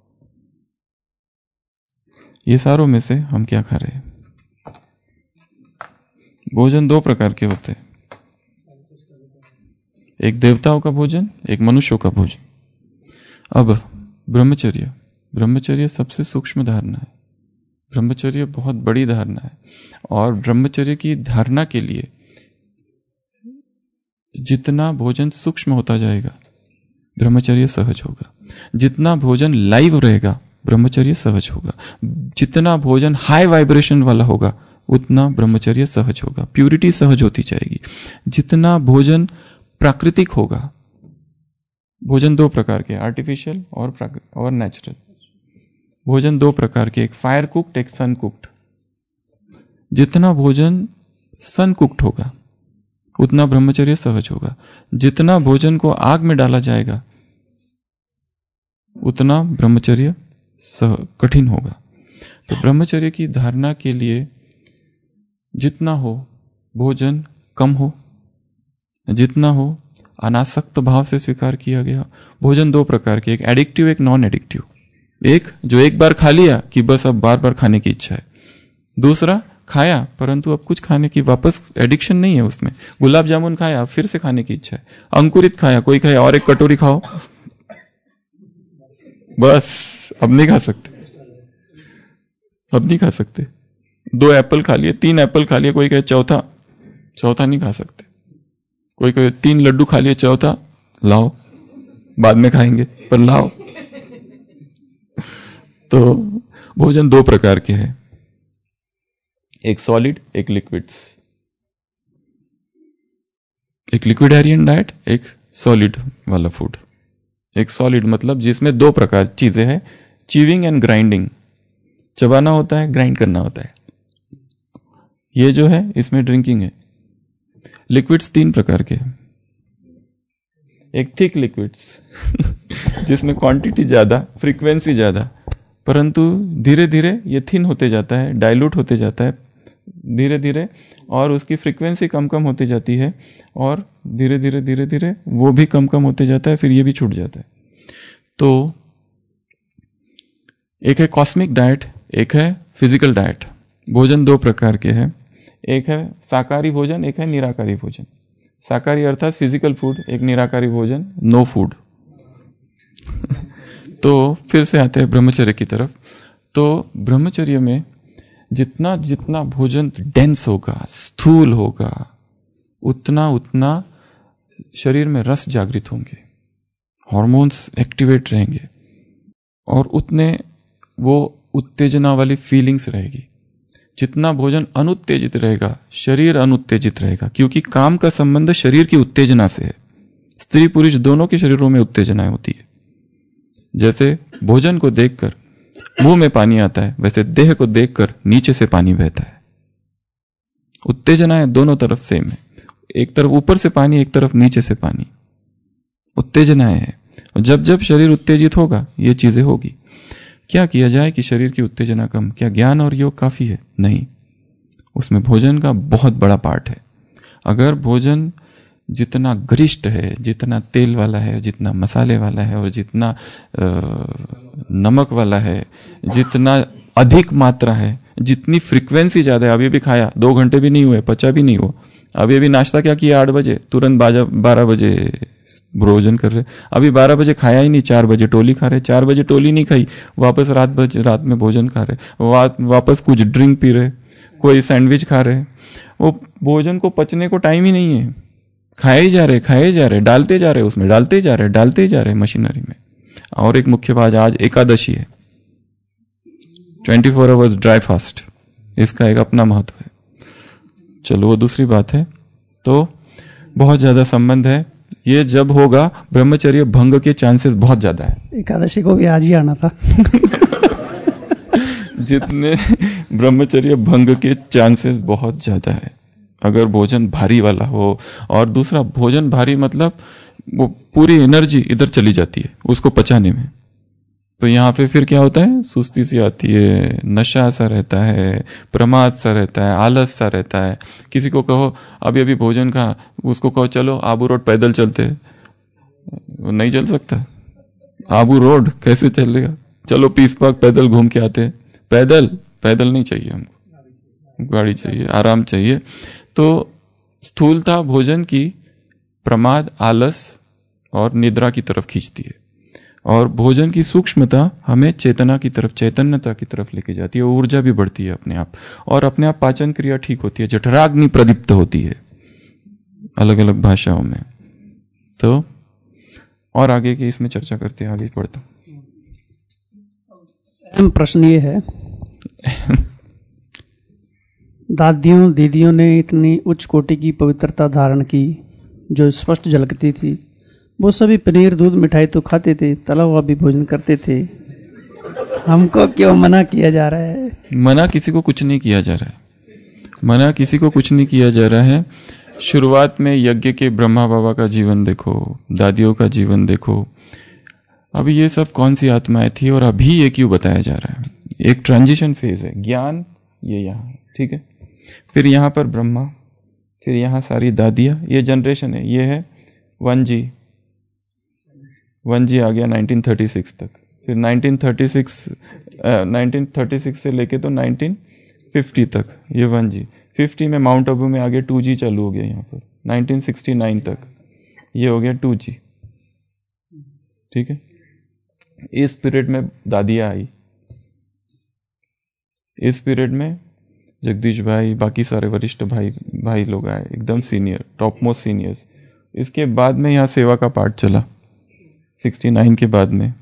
ये सारों में से हम क्या खा रहे हैं? भोजन 2 प्रकार के होते हैं, एक देवताओं का भोजन, एक मनुष्यों का भोजन। अब ब्रह्मचर्य सबसे सूक्ष्म धारणा है। ब्रह्मचर्य बहुत बड़ी धारणा है और ब्रह्मचर्य की धारणा के लिए जितना भोजन सूक्ष्म होता जाएगा ब्रह्मचर्य सहज होगा। जितना भोजन लाइव रहेगा ब्रह्मचर्य सहज होगा। जितना भोजन हाई वाइब्रेशन वाला होगा उतना ब्रह्मचर्य सहज होगा, प्यूरिटी सहज होती जाएगी। जितना भोजन प्राकृतिक होगा, भोजन 2 प्रकार के, आर्टिफिशियल और नेचुरल। भोजन 2 प्रकार के, एक फायर कुक्ड, एक सन कुक्ड। जितना भोजन सन कुक्ड होगा उतना ब्रह्मचर्य सहज होगा। जितना भोजन को आग में डाला जाएगा उतना ब्रह्मचर्य कठिन होगा। तो ब्रह्मचर्य की धारणा के लिए जितना हो भोजन कम हो, जितना हो अनासक्त भाव से स्वीकार किया गया। भोजन 2 प्रकार के, एक एडिक्टिव, एक नॉन एडिक्टिव। एक जो एक बार खा लिया कि बस अब बार बार खाने की इच्छा है। दूसरा खाया परंतु अब कुछ खाने की वापस एडिक्शन नहीं है उसमें। गुलाब जामुन खाया फिर से खाने की इच्छा है। अंकुरित खाया, कोई खाया और एक कटोरी खाओ, बस अब नहीं खा सकते, अब नहीं खा सकते। 2 एप्पल खा लिए, 3 एप्पल खा लिए, कोई कहे चौथा नहीं खा सकते। कोई कहे 3 लड्डू खा लिए, चौथा लाओ बाद में खाएंगे पर लाओ। तो भोजन 2 प्रकार के हैं, एक सॉलिड, एक लिक्विड्स। एक लिक्विडेरियन डाइट, एक सॉलिड वाला फूड। एक सॉलिड मतलब जिसमें 2 प्रकार चीजें हैं, चीविंग एंड ग्राइंडिंग। चबाना होता है, ग्राइंड करना होता है। ये जो है इसमें ड्रिंकिंग है। लिक्विड्स 3 प्रकार के, एक थिक लिक्विड्स जिसमें क्वांटिटी ज्यादा, फ्रीक्वेंसी ज्यादा, परंतु धीरे धीरे ये थिन होते जाता है, डाइल्यूट होते जाता है धीरे धीरे, और उसकी फ्रीक्वेंसी कम कम होती जाती है और धीरे धीरे वो भी कम कम होते जाता है, फिर ये भी छूट जाता है। तो एक है कॉस्मिक डाइट, एक है फिजिकल डाइट। भोजन 2 प्रकार के हैं, एक है शाकाहारी भोजन, एक है निराकारी भोजन। शाकाहारी अर्थात फिजिकल फूड, एक निराकारी भोजन नो फूड। तो फिर से आते हैं ब्रह्मचर्य की तरफ। तो ब्रह्मचर्य में जितना जितना भोजन डेंस होगा, स्थूल होगा, उतना उतना शरीर में रस जागृत होंगे, हार्मोन्स एक्टिवेट रहेंगे और उतने वो उत्तेजना वाली फीलिंग्स रहेगी। जितना भोजन अनुत्तेजित रहेगा, शरीर अनुत्तेजित रहेगा, क्योंकि काम का संबंध शरीर की उत्तेजना से है। स्त्री पुरुष दोनों के शरीरों में उत्तेजनाएं होती है। जैसे भोजन को देखकर मुंह में पानी आता है, वैसे देह को देखकर नीचे से पानी बहता है। उत्तेजनाएं दोनों तरफ सेम है, एक तरफ ऊपर से पानी, एक तरफ नीचे से पानी। उत्तेजनाएं हैं, और जब जब शरीर उत्तेजित होगा ये चीजें होगी। क्या किया जाए कि शरीर की उत्तेजना कम? क्या ज्ञान और योग काफी है? नहीं, उसमें भोजन का बहुत बड़ा पार्ट है। अगर भोजन जितना गरिष्ठ है, जितना तेल वाला है, जितना मसाले वाला है और जितना नमक वाला है, जितना अधिक मात्रा है, जितनी फ्रीक्वेंसी ज्यादा है। अभी भी खाया, 2 घंटे भी नहीं हुए, पचा भी नहीं हुआ, अभी नाश्ता क्या किया 8 बजे, तुरंत 12 बजे भोजन कर रहे। अभी 12 बजे खाया ही नहीं, 4 बजे टोली खा रहे, 4 बजे टोली नहीं खाई, वापस रात में भोजन खा रहे, वापस कुछ ड्रिंक पी रहे, कोई सैंडविच खा रहे। वो भोजन को पचने को टाइम ही नहीं है, खाए जा रहे, डालते जा रहे, उसमें डालते जा रहे मशीनरी में। और एक मुख्य बात, आज एकादशी है, 24 आवर्स ड्राई फास्ट, इसका एक अपना महत्व है। चलो वो दूसरी बात है। तो बहुत ज्यादा संबंध है, ये जब होगा ब्रह्मचर्य भंग के चांसेस बहुत ज्यादा है। एकादशी को भी आज ही आना था। जितने ब्रह्मचर्य भंग के चांसेस बहुत ज्यादा है अगर भोजन भारी वाला हो। और दूसरा, भोजन भारी मतलब वो पूरी एनर्जी इधर चली जाती है उसको पचाने में। तो यहाँ पे फिर क्या होता है, सुस्ती सी आती है, नशा सा रहता है, प्रमाद सा रहता है, आलस सा रहता है। किसी को कहो अभी भोजन खा, उसको कहो चलो आबू रोड पैदल चलते, वो नहीं चल सकता। आबू रोड कैसे चलेगा? चलो पीस पार्क पैदल घूम के आते। पैदल नहीं चाहिए हमको, गाड़ी चाहिए, आराम चाहिए। तो स्थूलता भोजन की प्रमाद, आलस और निद्रा की तरफ खींचती है, और भोजन की सूक्ष्मता हमें चेतन्यता की तरफ लेके जाती है। ऊर्जा भी बढ़ती है अपने आप, और अपने आप पाचन क्रिया ठीक होती है, जठराग्नि प्रदीप्त होती है अलग अलग भाषाओं में। तो और आगे की इसमें चर्चा करते हैं, आगे बढ़ता हूं। प्रश्न ये है, दादियों दीदियों ने इतनी उच्च कोटि की पवित्रता धारण की जो स्पष्ट झलकती थी, वो सभी पनीर दूध मिठाई तो खाते थे, तला हुआ भी भोजन करते थे। हमको क्यों मना किया जा रहा है? मना किसी को कुछ नहीं किया जा रहा है। शुरुआत में यज्ञ के ब्रह्मा बाबा का जीवन देखो, दादियों का जीवन देखो। अभी ये सब कौन सी आत्माएं थी और अभी ये क्यों बताया जा रहा है? एक ट्रांजिशन फेज है। ज्ञान ये यहाँ है, ठीक है, फिर यहाँ पर ब्रह्मा, फिर यहाँ सारी दादियाँ, ये जनरेशन है। ये है 1G आ गया 1936 तक, फिर 1936 से लेके तो 1950 तक ये 1G। 50 में माउंट आबू में आगे 2G चालू हो गया। यहाँ पर 1969 तक ये हो गया 2G, ठीक है। इस पीरियड में दादियाँ आई, इस पीरियड में जगदीश भाई, बाकी सारे वरिष्ठ भाई लोग आए, एकदम सीनियर, टॉप मोस्ट सीनियर्स। इसके बाद में यहाँ सेवा का पार्ट चला 69 के बाद में।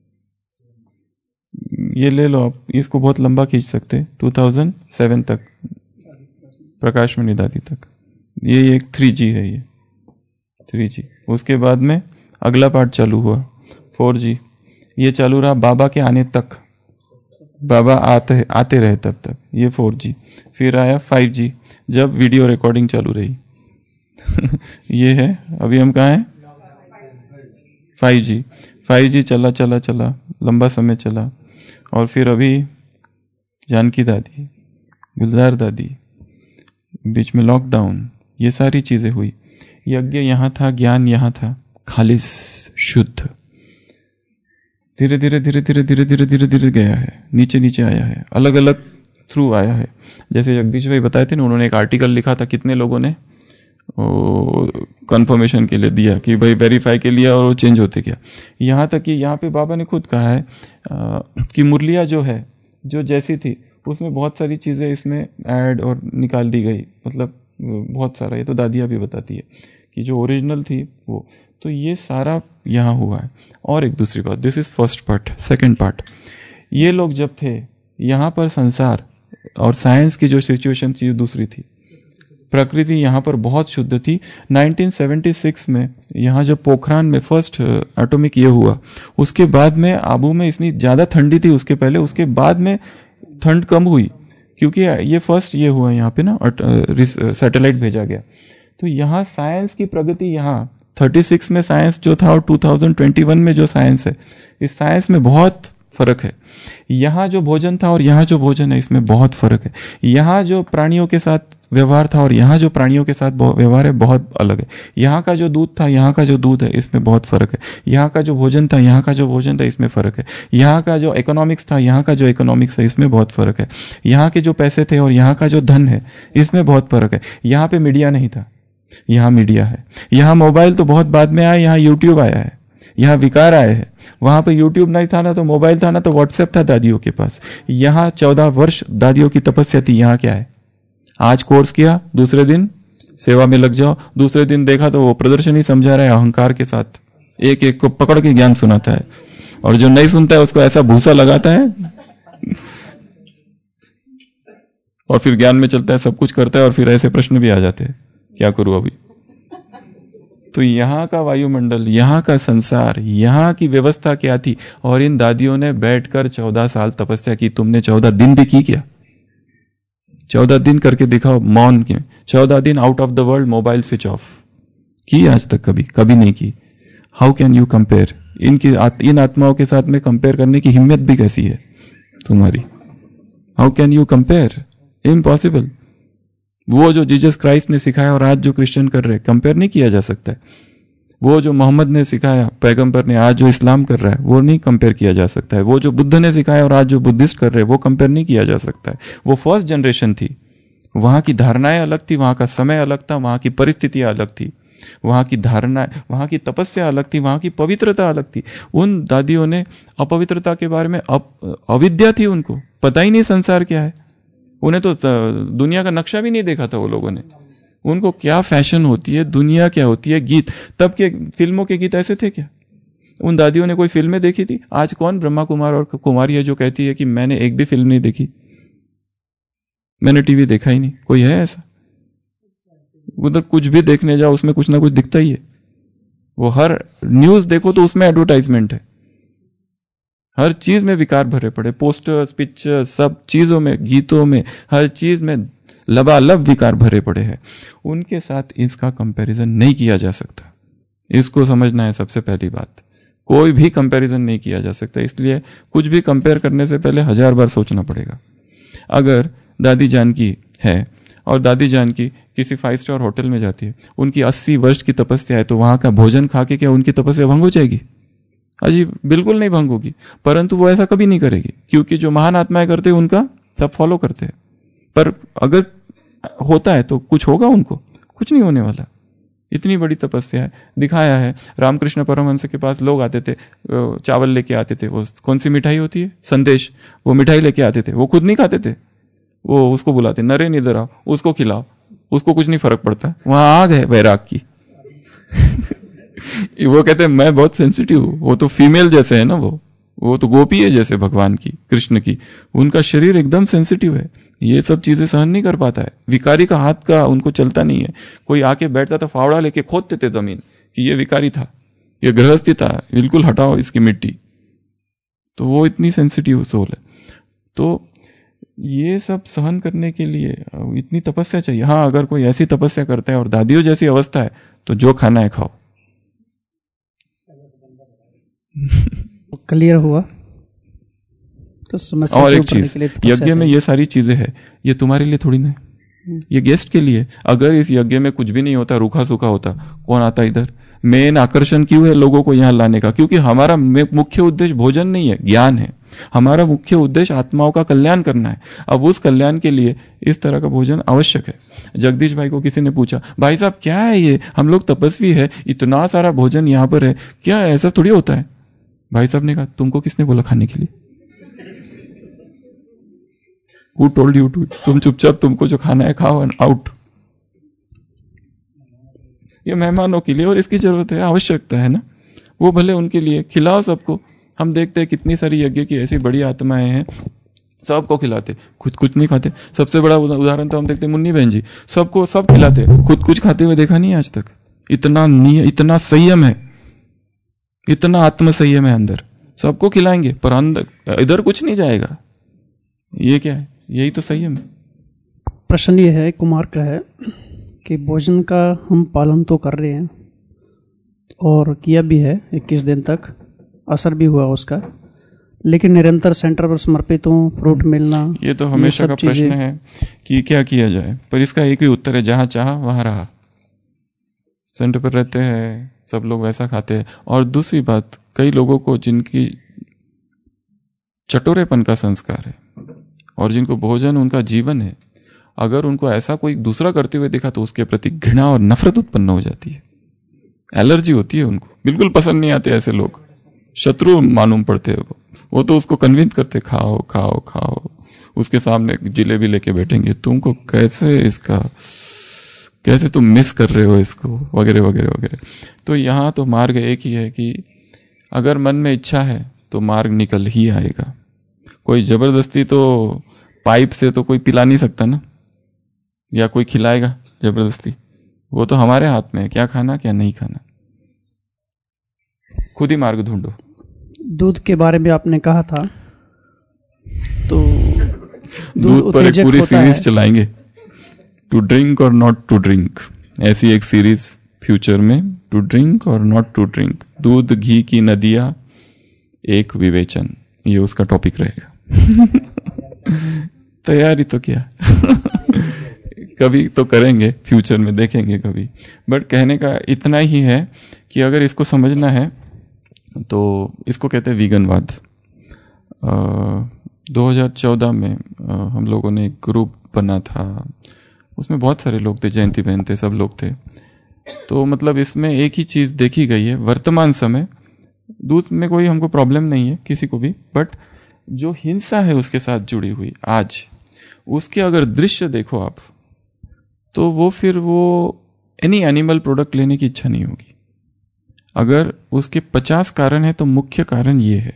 ये ले लो आप, इसको बहुत लंबा खींच सकते, 2007 तक, प्रकाश मणि दादी तक। ये एक 3G है, ये 3G। उसके बाद में अगला पार्ट चालू हुआ 4G। ये चालू रहा बाबा के आने तक, बाबा आते रहे तब तक, ये 4G। फिर आया 5G जब वीडियो रिकॉर्डिंग चालू रही। ये है, अभी हम कहाँ हैं? 5G चला, लंबा समय चला। और फिर अभी जानकी दादी, गुलजार दादी, बीच में लॉकडाउन, ये सारी चीजें हुई। यज्ञ यहाँ था, ज्ञान यहाँ था, खालिस शुद्ध। धीरे धीरे गया है, नीचे आया है, अलग अलग थ्रू आया है। जैसे जगदीश भाई बताए थे ना, उन्होंने एक आर्टिकल लिखा था, कितने लोगों ने कंफर्मेशन के लिए दिया कि भाई वेरीफाई के लिए, और वो चेंज होते गया। यहाँ तक कि यहाँ पे बाबा ने खुद कहा है कि मुरलिया जो है, जो जैसी थी उसमें बहुत सारी चीज़ें इसमें ऐड और निकाल दी गई, मतलब बहुत सारा, ये तो दादिया भी बताती है कि जो ओरिजिनल थी वो, तो ये सारा यहाँ हुआ है। और एक दूसरी बात, this is first part. Second part, ये लोग जब थे यहाँ पर संसार और साइंस की जो सिचुएशन थी दूसरी थी, प्रकृति यहाँ पर बहुत शुद्ध थी। 1976 में यहाँ जब पोखरान में फर्स्ट एटॉमिक ये हुआ, उसके बाद में आबू में इतनी ज़्यादा ठंडी थी उसके पहले, उसके बाद में ठंड कम हुई क्योंकि ये फर्स्ट ये हुआ यहाँ पे ना सैटेलाइट भेजा गया। तो यहाँ साइंस की प्रगति, यहाँ 36 में साइंस जो था और 2021 में जो साइंस है, इस साइंस में बहुत फर्क है। यहाँ जो भोजन था और यहाँ जो भोजन है इसमें बहुत फर्क है। यहाँ जो प्राणियों के साथ व्यवहार था और यहाँ जो प्राणियों के साथ व्यवहार है बहुत अलग है। यहाँ का जो दूध था, यहाँ का जो दूध है, इसमें बहुत फर्क है। यहाँ का जो भोजन था, यहाँ का जो भोजन था, इसमें फर्क है। यहाँ का जो इकोनॉमिक्स था, यहाँ का जो इकोनॉमिक्स है, इसमें बहुत फर्क है। यहाँ के जो पैसे थे और यहाँ का जो धन है, इसमें बहुत फर्क है। यहाँ पे मीडिया नहीं था, यहाँ मीडिया है। यहाँ मोबाइल तो बहुत बाद में आया, यहाँ यूट्यूब आया है। यहाँ विकार आए हैं। वहां पे यूट्यूब नहीं था ना तो मोबाइल था ना तो व्हाट्सएप था दादियों के पास। यहाँ 14 वर्ष दादियों की तपस्या थी। यहाँ क्या है, आज कोर्स किया, दूसरे दिन सेवा में लग जाओ। दूसरे दिन देखा तो वो प्रदर्शन ही समझा रहा है, अहंकार के साथ एक एक को पकड़ के ज्ञान सुनाता है, और जो नहीं सुनता है उसको ऐसा भूसा लगाता है और फिर ज्ञान में चलता है, सब कुछ करता है, और फिर ऐसे प्रश्न भी आ जाते हैं, क्या करूं अभी। तो यहाँ का वायुमंडल, यहाँ का संसार, यहाँ की व्यवस्था क्या थी। और इन दादियों ने बैठकर 14 साल तपस्या की। तुमने 14 दिन भी की क्या? 14 दिन करके दिखाओ मौन के। 14 दिन out of the world, mobile switch off की आज तक? कभी नहीं की। How can you compare? इन आत्माओं के साथ में कंपेयर करने की हिम्मत भी कैसी है तुम्हारी? How can you compare? Impossible. वो जो जीसस क्राइस्ट ने सिखाया और आज जो क्रिश्चियन कर रहे, कंपेयर नहीं किया जा सकता है। वो जो मोहम्मद ने सिखाया, पैगंबर ने, आज जो इस्लाम कर रहा है, वो नहीं कंपेयर किया जा सकता है। वो जो बुद्ध ने सिखाया और आज जो बुद्धिस्ट कर रहे हैं, वो कंपेयर नहीं किया जा सकता है। वो फर्स्ट जनरेशन थी, वहां की धारणाएं अलग थी, वहां का समय अलग था, वहां की परिस्थितियां अलग थी, वहां की धारणा, वहां की तपस्या अलग थी, वहां की पवित्रता अलग थी। उन दादियों ने अपवित्रता के बारे में, अविद्या थी, उनको पता ही नहीं संसार क्या है। उन्हें तो दुनिया का नक्शा भी नहीं देखा था वो लोगों ने। उनको क्या फैशन होती है, दुनिया क्या होती है, गीत, तब के फिल्मों के गीत ऐसे थे क्या? उन दादियों ने कोई फिल्में देखी थी? आज कौन ब्रह्मा कुमार और कुमारी है जो कहती है कि मैंने एक भी फिल्म नहीं देखी, मैंने टीवी देखा ही नहीं? कोई है ऐसा? उधर कुछ भी देखने जाओ उसमें कुछ ना कुछ दिखता ही है। वो हर न्यूज देखो तो उसमें एडवर्टाइजमेंट है, हर चीज में विकार भरे पड़े, पोस्टर्स, पिक्चर्स, सब चीजों में, गीतों में, हर चीज में लबालब विकार भरे पड़े हैं। उनके साथ इसका कंपैरिजन नहीं किया जा सकता। इसको समझना है सबसे पहली बात। कोई भी कंपैरिजन नहीं किया जा सकता, इसलिए कुछ भी कंपेयर करने से पहले 1000 बार सोचना पड़ेगा। अगर दादी जान की है और दादी जान की किसी 5 स्टार होटल में जाती है, उनकी 80 वर्ष की तपस्या है, तो वहां का भोजन खा के क्या उनकी तपस्या भंग हो जाएगी? अजी बिल्कुल नहीं भंग होगी। परंतु वो ऐसा कभी नहीं करेगी, क्योंकि जो महान आत्माएं करते हैं उनका सब फॉलो करते हैं। पर अगर होता है तो कुछ होगा उनको? कुछ नहीं होने वाला। इतनी बड़ी तपस्या है, दिखाया है। रामकृष्ण परमहंस के पास लोग आते थे, चावल लेके आते थे, वो कौन सी मिठाई होती है, संदेश, वो मिठाई लेके आते थे। वो खुद नहीं खाते थे, वो उसको बुलाते, नरेन इधर आओ, उसको खिलाओ, उसको कुछ नहीं फर्क पड़ता। वहां आग है वैराग की। वो कहते हैं मैं बहुत सेंसिटिव हूं। वो तो फीमेल जैसे है ना, वो तो गोपी है जैसे भगवान की, कृष्ण की। उनका शरीर एकदम सेंसिटिव है, ये सब चीजें सहन नहीं कर पाता है। विकारी का हाथ का उनको चलता नहीं है। कोई आके बैठता था, फावड़ा लेके खोदते थे जमीन कि ये विकारी था, ये गृहस्थी था, बिल्कुल हटाओ इसकी मिट्टी। तो वो इतनी सेंसिटिव सोल है। तो ये सब सहन करने के लिए इतनी तपस्या चाहिए। हाँ, अगर कोई ऐसी तपस्या करता है और दादियों जैसी अवस्था है तो जो खाना है खाओ। क्लियर हुआ तो समस्या। और एक चीज, यज्ञ में ये सारी चीजें है, ये तुम्हारे लिए थोड़ी ना है, ये गेस्ट के लिए। अगर इस यज्ञ में कुछ भी नहीं होता, रूखा सूखा होता, कौन आता इधर? मेन आकर्षण क्यों है लोगों को यहाँ लाने का? क्योंकि हमारा मुख्य उद्देश्य भोजन नहीं है, ज्ञान है। हमारा मुख्य उद्देश्य आत्माओं का कल्याण करना है। अब उस कल्याण के लिए इस तरह का भोजन आवश्यक है। जगदीश भाई को किसी ने पूछा, भाई साहब क्या है ये, हम लोग तपस्वी है, इतना सारा भोजन यहाँ पर है, क्या ऐसा थोड़ी होता है? भाई साहब ने कहा, तुमको किसने बोला खाने के लिए? Who told you to? तुम चुपचाप, तुमको जो खाना है खाओ एंड आउट। ये मेहमानों के लिए और इसकी जरूरत है, आवश्यकता है ना, वो भले उनके लिए खिलाओ सबको। हम देखते हैं कितनी सारी यज्ञ की ऐसी बड़ी आत्माएं हैं, सबको खिलाते, खुद कुछ नहीं खाते। सबसे बड़ा उदाहरण तो हम देखते हैं मुन्नी बहन जी, सबको सब खिलाते, खुद कुछ खाते हुए देखा नहीं आज तक। इतना संयम है, इतना आत्म संयम है अंदर, सबको खिलाएंगे पर अंदर इधर कुछ नहीं जाएगा। ये क्या है? यही तो संयम है। प्रश्न ये है, कुमार का है कि भोजन का हम पालन तो कर रहे हैं और किया भी है 21 दिन तक, असर भी हुआ उसका, लेकिन निरंतर सेंटर पर समर्पित हूँ, फ्रूट मिलना, ये तो हमेशा का प्रश्न है कि क्या किया जाए, पर इसका एक ही उत्तर है, जहां चाहा वहां रहा। सेंटर पर रहते हैं, सब लोग वैसा खाते हैं। और दूसरी बात, कई लोगों को जिनकी चटोरेपन का संस्कार है और जिनको भोजन उनका जीवन है, अगर उनको ऐसा कोई दूसरा करते हुए देखा तो उसके प्रति घृणा और नफरत उत्पन्न हो जाती है, एलर्जी होती है उनको, बिल्कुल पसंद नहीं आते ऐसे लोग, शत्रु मालूम पड़ते हैं वो तो उसको कन्विंस करते, खाओ खाओ खाओ, उसके सामने जिलेबी लेके बैठेंगे, तुमको कैसे तुम मिस कर रहे हो इसको, वगैरह वगैरह वगैरह। तो यहाँ तो मार्ग एक ही है कि अगर मन में इच्छा है तो मार्ग निकल ही आएगा। कोई जबरदस्ती तो पाइप से तो कोई पिला नहीं सकता ना, या कोई खिलाएगा जबरदस्ती, वो तो हमारे हाथ में है, क्या खाना क्या नहीं खाना, खुद ही मार्ग ढूंढो। दूध के बारे में आपने कहा था, तो दूध पर एक पूरी सीरीज चलाएंगे, टू ड्रिंक और नॉट टू ड्रिंक, ऐसी एक सीरीज फ्यूचर में, टू ड्रिंक और नॉट टू ड्रिंक, दूध घी की नदियां एक विवेचन, ये उसका टॉपिक रहेगा। तैयारी तो क्या कभी तो करेंगे, फ्यूचर में देखेंगे कभी, बट कहने का इतना ही है कि अगर इसको समझना है तो इसको कहते हैं वीगनवाद। 2014 में हम लोगों ने एक ग्रुप बना था, उसमें बहुत सारे लोग थे, जयंती बहन थे, सब लोग थे। तो मतलब इसमें एक ही चीज़ देखी गई है, वर्तमान समय दूध में कोई हमको प्रॉब्लम नहीं है किसी को भी, बट जो हिंसा है उसके साथ जुड़ी हुई आज, उसके अगर दृश्य देखो आप, तो वो फिर वो एनी एनिमल प्रोडक्ट लेने की इच्छा नहीं होगी। अगर उसके 50 कारण है तो मुख्य कारण ये है,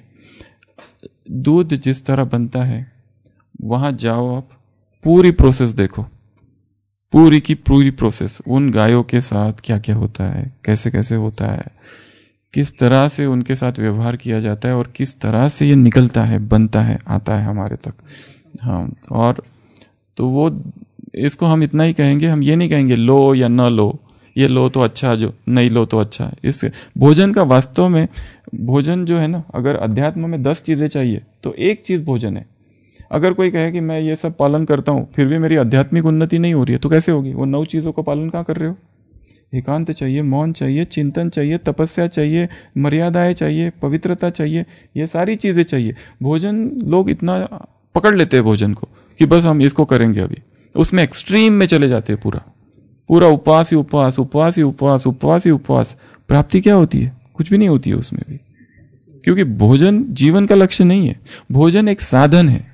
दूध जिस तरह बनता है, वहां जाओ आप, पूरी प्रोसेस देखो, पूरी की पूरी प्रोसेस, उन गायों के साथ क्या क्या होता है, कैसे कैसे होता है, किस तरह से उनके साथ व्यवहार किया जाता है और किस तरह से ये निकलता है, बनता है, आता है हमारे तक। हाँ, और तो वो इसको हम इतना ही कहेंगे, हम ये नहीं कहेंगे लो या न लो, ये लो तो अच्छा, जो नहीं लो तो अच्छा। इस भोजन का वास्तव में, भोजन जो है ना, अगर अध्यात्म में 10 चीजें चाहिए तो एक चीज भोजन है। अगर कोई कहे कि मैं ये सब पालन करता हूं फिर भी मेरी आध्यात्मिक उन्नति नहीं हो रही है, तो कैसे होगी? वो 9 चीजों का पालन कहाँ कर रहे हो? एकांत चाहिए, मौन चाहिए, चिंतन चाहिए, तपस्या चाहिए, मर्यादाएं चाहिए, पवित्रता चाहिए, ये सारी चीजें चाहिए। भोजन लोग इतना पकड़ लेते हैं भोजन को कि बस हम इसको करेंगे, अभी उसमें एक्सट्रीम में चले जाते हैं, पूरा उपवास ही उपवास, उपवास ही उपवास, उपवास ही उपवास। प्राप्ति क्या होती है? कुछ भी नहीं होती है उसमें भी, क्योंकि भोजन जीवन का लक्ष्य नहीं है। भोजन एक साधन है,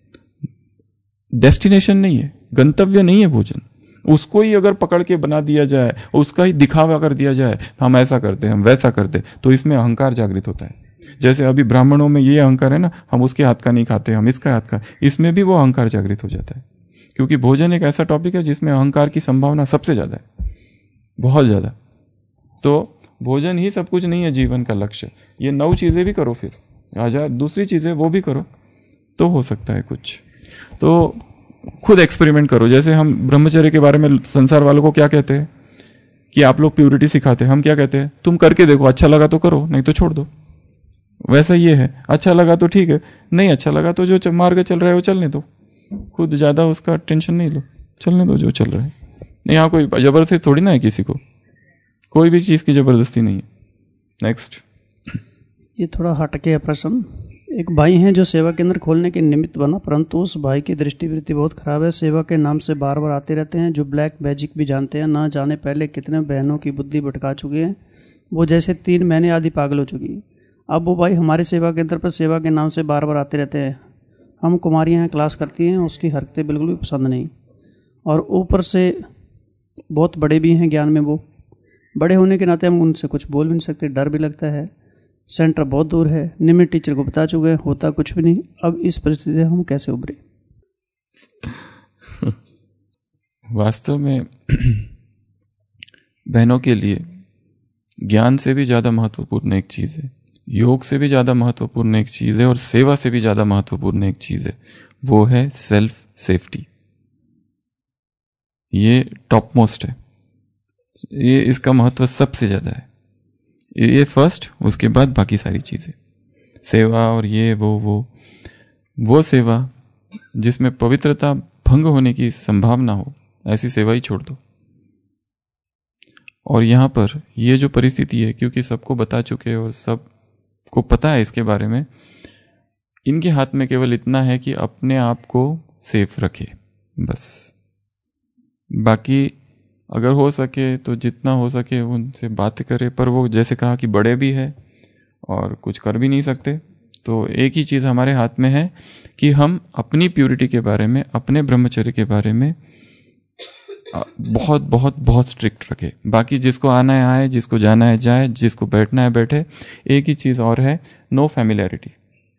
डेस्टिनेशन नहीं है, गंतव्य नहीं है भोजन। उसको ही अगर पकड़ के बना दिया जाए, उसका ही दिखावा कर दिया जाए, हम ऐसा करते हैं, हम वैसा करते, तो इसमें अहंकार जागृत होता है। जैसे अभी ब्राह्मणों में ये अहंकार है ना, हम उसके हाथ का नहीं खाते, हम इसका हाथ का, इसमें भी वो अहंकार जागृत हो जाता है। क्योंकि भोजन एक ऐसा टॉपिक है जिसमें अहंकार की संभावना सबसे ज्यादा है, बहुत ज्यादा। तो भोजन ही सब कुछ नहीं है जीवन का लक्ष्य। ये 9 चीजें भी करो, फिर 1000 दूसरी चीजें वो भी करो, तो हो सकता है कुछ। तो खुद एक्सपेरिमेंट करो। जैसे हम ब्रह्मचर्य के बारे में संसार वालों को क्या कहते हैं कि आप लोग प्योरिटी सिखाते हैं, हम क्या कहते हैं, तुम करके देखो, अच्छा लगा तो करो, नहीं तो छोड़ दो। वैसा ये है, अच्छा लगा तो ठीक है, नहीं अच्छा लगा तो जो मार्ग चल रहा है वो चलने दो, खुद ज्यादा उसका टेंशन नहीं लो, चलने दो जो चल रहा है। यहाँ कोई जबरदस्ती थोड़ी ना है किसी को, कोई भी चीज की जबरदस्ती नहीं है। नेक्स्ट, ये थोड़ा हटके है प्रश्न। एक भाई हैं जो सेवा केंद्र खोलने के निमित्त बना, परंतु उस भाई की दृष्टिवृत्ति बहुत खराब है। सेवा के नाम से बार बार आते रहते हैं, जो ब्लैक मैजिक भी जानते हैं। ना जाने पहले कितने बहनों की बुद्धि भटका चुके हैं, वो जैसे 3 महीने आदि पागल हो चुकी है। अब वो भाई हमारे सेवा केंद्र पर सेवा के नाम से बार बार आते रहते हैं। हम कुमारियाँ हैं, क्लास करती हैं, उसकी हरकतें बिल्कुल भी पसंद नहीं, और ऊपर से बहुत बड़े भी हैं ज्ञान में। वो बड़े होने के नाते हम उनसे कुछ बोल भी नहीं सकते, डर भी लगता है, सेंटर बहुत दूर है, नियमित टीचर को बता चुके हैं, होता कुछ भी नहीं। अब इस परिस्थिति से हम कैसे उभरे? वास्तव में बहनों के लिए ज्ञान से भी ज़्यादा महत्वपूर्ण एक चीज़ है, योग से भी ज़्यादा महत्वपूर्ण एक चीज़ है और सेवा से भी ज़्यादा महत्वपूर्ण एक चीज़ है, वो है सेल्फ सेफ्टी। ये टॉप मोस्ट है, ये इसका महत्व सबसे ज़्यादा है, ये फर्स्ट, उसके बाद बाकी सारी चीज़ें, सेवा और ये वो सेवा जिसमें पवित्रता भंग होने की संभावना हो, ऐसी सेवा ही छोड़ दो। और यहाँ पर ये जो परिस्थिति है, क्योंकि सबको बता चुके और सबको पता है इसके बारे में, इनके हाथ में केवल इतना है कि अपने आप को सेफ रखे, बस। बाकी अगर हो सके तो जितना हो सके उनसे बात करे, पर वो जैसे कहा कि बड़े भी है और कुछ कर भी नहीं सकते। तो एक ही चीज़ हमारे हाथ में है कि हम अपनी प्यूरिटी के बारे में, अपने ब्रह्मचर्य के बारे में बहुत बहुत बहुत स्ट्रिक्ट रखे। बाकी जिसको आना है आए, जिसको जाना है जाए, जिसको बैठना है बैठे। एक ही चीज़ और है, नो फैमिलियरिटी।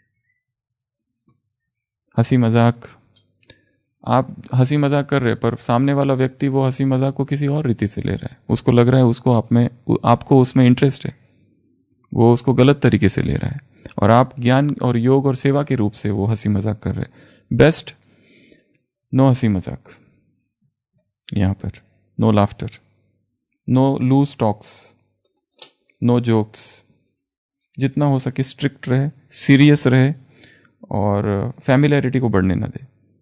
हंसी मजाक, आप हंसी मजाक कर रहे पर सामने वाला व्यक्ति वो हंसी मजाक को किसी और रीति से ले रहा है, उसको लग रहा है उसको आपको उसमें इंटरेस्ट है, वो उसको गलत तरीके से ले रहा है, और आप ज्ञान और योग और सेवा के रूप से वो हंसी मजाक कर रहे हैं। बेस्ट, नो हंसी मजाक यहाँ पर, no laughter, no loose talks, no jokes. जितना हो सके स्ट्रिक्ट रहे, सीरियस रहे और फैमिलियरिटी को बढ़ने ना दे,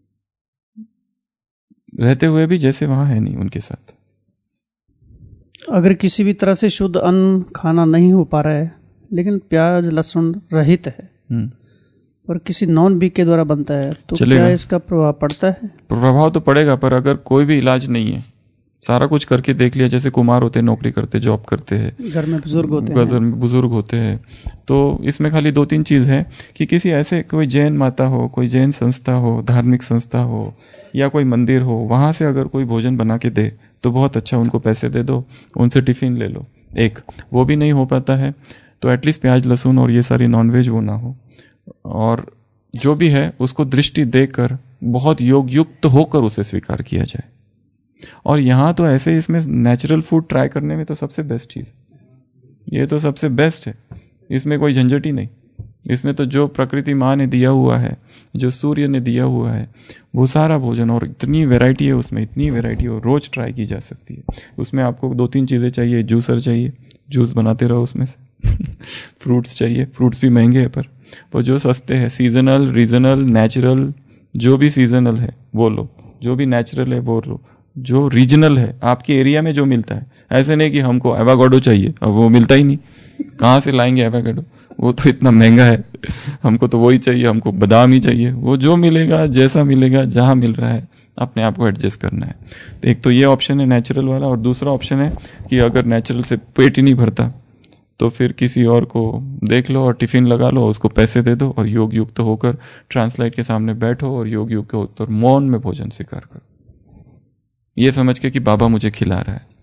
रहते हुए भी जैसे वहां है नहीं उनके साथ। अगर किसी भी तरह से शुद्ध अन्न खाना नहीं हो पा रहा है, लेकिन प्याज लहसुन रहित है और किसी नॉन वीक के द्वारा बनता है, तो क्या इसका प्रभाव पड़ता है? प्रभाव तो पड़ेगा, पर अगर कोई भी इलाज नहीं है, सारा कुछ करके देख लिया, जैसे कुमार होते हैं, नौकरी करते, जॉब करते हैं, घर में बुजुर्ग होते हैं, तो इसमें खाली 2-3 चीज़ है कि किसी ऐसे कोई जैन माता हो, कोई जैन संस्था हो, धार्मिक संस्था हो या कोई मंदिर हो, वहाँ से अगर कोई भोजन बना के दे तो बहुत अच्छा, उनको पैसे दे दो, उनसे टिफ़िन ले लो। एक वो भी नहीं हो पाता है तो एटलीस्ट प्याज लहसुन और ये सारी नॉनवेज वो ना हो, और जो भी है उसको दृष्टि देकर बहुत योग युक्त होकर उसे स्वीकार किया जाए। और यहाँ तो ऐसे इसमें नेचुरल फूड ट्राई करने में तो सबसे बेस्ट चीज़, ये तो सबसे बेस्ट है, इसमें कोई झंझट ही नहीं। इसमें तो जो प्रकृति माँ ने दिया हुआ है, जो सूर्य ने दिया हुआ है, वो सारा भोजन, और इतनी वैरायटी है उसमें, इतनी वैरायटी है, रोज ट्राई की जा सकती है। उसमें आपको 2-3 चीज़ें चाहिए, जूसर चाहिए, जूस बनाते रहो उसमें से फ्रूट्स चाहिए, फ्रूट्स भी महंगे हैं पर वो जो सस्ते हैं, सीजनल, रीजनल, नेचुरल, जो भी सीजनल है वो लो, जो भी नेचुरल है वो लो, जो रीजनल है आपके एरिया में जो मिलता है। ऐसे नहीं कि हमको एवाकाडो चाहिए, अब वो मिलता ही नहीं, कहाँ से लाएंगे एवाकाडो, वो तो इतना महंगा है, हमको तो वही चाहिए, हमको बादाम ही चाहिए। वो जो मिलेगा, जैसा मिलेगा, जहाँ मिल रहा है, अपने आप को एडजस्ट करना है। तो एक तो ये ऑप्शन है नेचुरल वाला, और दूसरा ऑप्शन है कि अगर नेचुरल से पेट ही नहीं भरता तो फिर किसी और को देख लो और टिफिन लगा लो, उसको पैसे दे दो और योग युक्त होकर ट्रांसलाइट के सामने बैठो और योग युक्त होकर मौन में भोजन स्वीकार करो, ये समझ के कि बाबा मुझे खिला रहा है।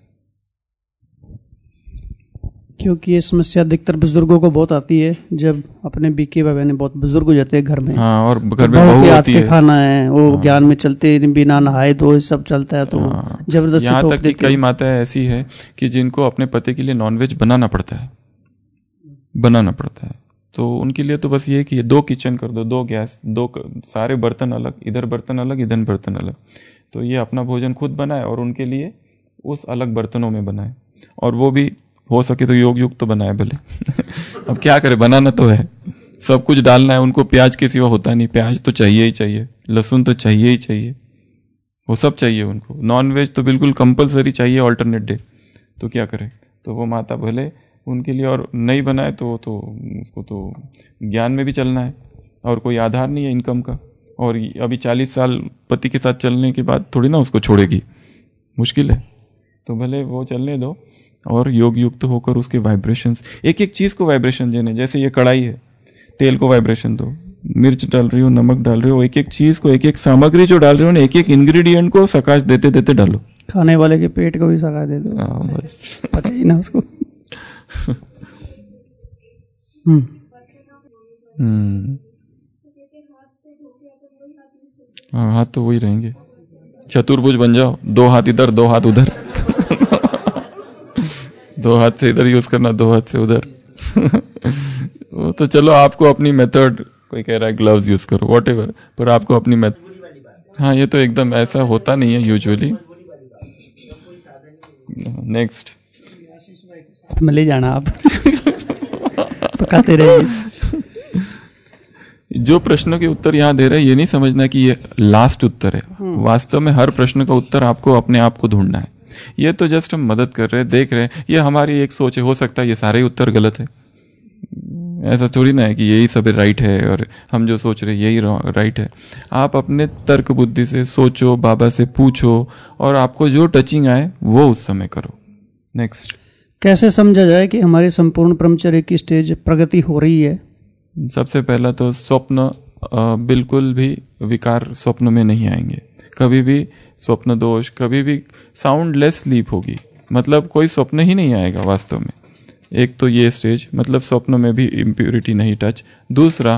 क्योंकि ये समस्या अधिकतर बुजुर्गों को बहुत आती है, जब अपने बीके बाबा ने बहुत बुजुर्ग हो जाते हैं घर में, हाँ, और घर में बहू होती है, खाना है वो, हाँ, ज्ञान में चलते बिना नहाए धोए सब चलता है, तो हाँ, जबरदस्ती यहाँ तक कि कई माताएं ऐसी है कि जिनको अपने पति के लिए नॉनवेज बनाना पड़ता है, तो उनके लिए तो बस ये कि 2 किचन कर दो, 2 गैस, 2 सारे बर्तन अलग, इधर बर्तन अलग, इधर बर्तन अलग, तो ये अपना भोजन खुद बनाए और उनके लिए उस अलग बर्तनों में बनाए, और वो भी हो सके तो योग युक्त तो बनाए भले अब क्या करे, बनाना तो है, सब कुछ डालना है, उनको प्याज के सिवा होता नहीं, प्याज तो चाहिए ही चाहिए, लहसुन तो चाहिए ही चाहिए, वो सब चाहिए उनको, नॉनवेज तो बिल्कुल कंपलसरी चाहिए ऑल्टरनेट डे, तो क्या करे। तो वो माता भले उनके लिए और नहीं बनाए तो उसको तो ज्ञान में भी चलना है, और कोई आधार नहीं है इनकम का, और अभी 40 साल पति के साथ चलने के बाद थोड़ी ना उसको छोड़ेगी, मुश्किल है, तो भले वो चलने दो और योग युक्त होकर उसके वाइब्रेशंस, एक एक चीज़ को वाइब्रेशन देने, जैसे ये कढ़ाई है, तेल को वाइब्रेशन दो, मिर्च डाल रही हो, नमक डाल रही हो, एक एक चीज़ को, एक एक सामग्री जो डाल रही हो ना, एक एक इंग्रेडिएंट को सकाश देते देते डालो, खाने वाले के पेट को भी सकाश दे दो, बस ही ना उसको। हाँ, हाथ तो वही रहेंगे, चतुर्भुज बन जाओ, 2 हाथ इधर 2 हाथ उधर। 2 हाथ से इधर यूज करना, 2 हाथ से उधर। वो तो चलो आपको अपनी मेथड, कोई कह रहा है ग्लव्स यूज करो, व्हाटएवर, पर आपको अपनी मेथड। हाँ, ये तो एकदम ऐसा होता नहीं है यूजुअली। नेक्स्ट में ले जाना आप। पकाते रहिए। जो प्रश्नों के उत्तर यहाँ दे रहे हैं, ये नहीं समझना कि ये लास्ट उत्तर है। वास्तव में हर प्रश्न का उत्तर आपको अपने आप को ढूंढना है। ये तो जस्ट हम मदद कर रहे हैं, देख रहे हैं, ये हमारी एक सोच है। हो सकता है ये सारे उत्तर गलत है, ऐसा थोड़ी ना है कि यही सब राइट है और हम जो सोच रहे हैं यही राइट है। आप अपने तर्क बुद्धि से सोचो, बाबा से पूछो, और आपको जो टचिंग आए वो उस समय करो। नेक्स्ट, कैसे समझा जाए कि हमारी संपूर्ण ब्रह्मचर्य की स्टेज प्रगति हो रही है? सबसे पहला तो स्वप्न, बिल्कुल भी विकार स्वप्न में नहीं आएंगे। कभी भी स्वप्न दोष, कभी भी साउंडलेस स्लीप होगी, मतलब कोई स्वप्न ही नहीं आएगा वास्तव में। एक तो ये स्टेज, मतलब स्वप्न में भी इम्प्योरिटी नहीं टच। दूसरा,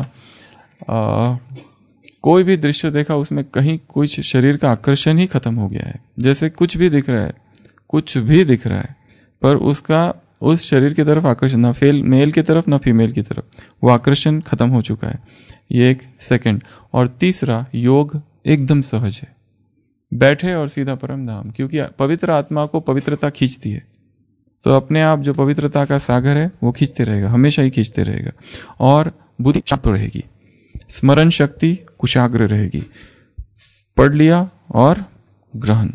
कोई भी दृश्य देखा उसमें कहीं कुछ शरीर का आकर्षण ही खत्म हो गया है। जैसे कुछ भी दिख रहा है, कुछ भी दिख रहा है, पर उसका उस शरीर की तरफ आकर्षण, ना मेल की तरफ ना फीमेल की तरफ, वो आकर्षण खत्म हो चुका है। ये एक सेकंड। और तीसरा, योग एकदम सहज है, बैठे और सीधा परम धाम, क्योंकि पवित्र आत्मा को पवित्रता खींचती है। तो अपने आप जो पवित्रता का सागर है वो खींचते रहेगा, हमेशा ही खींचते रहेगा। और बुद्धि शांत रहेगी, स्मरण शक्ति कुशाग्र रहेगी, पढ़ लिया और ग्रहण,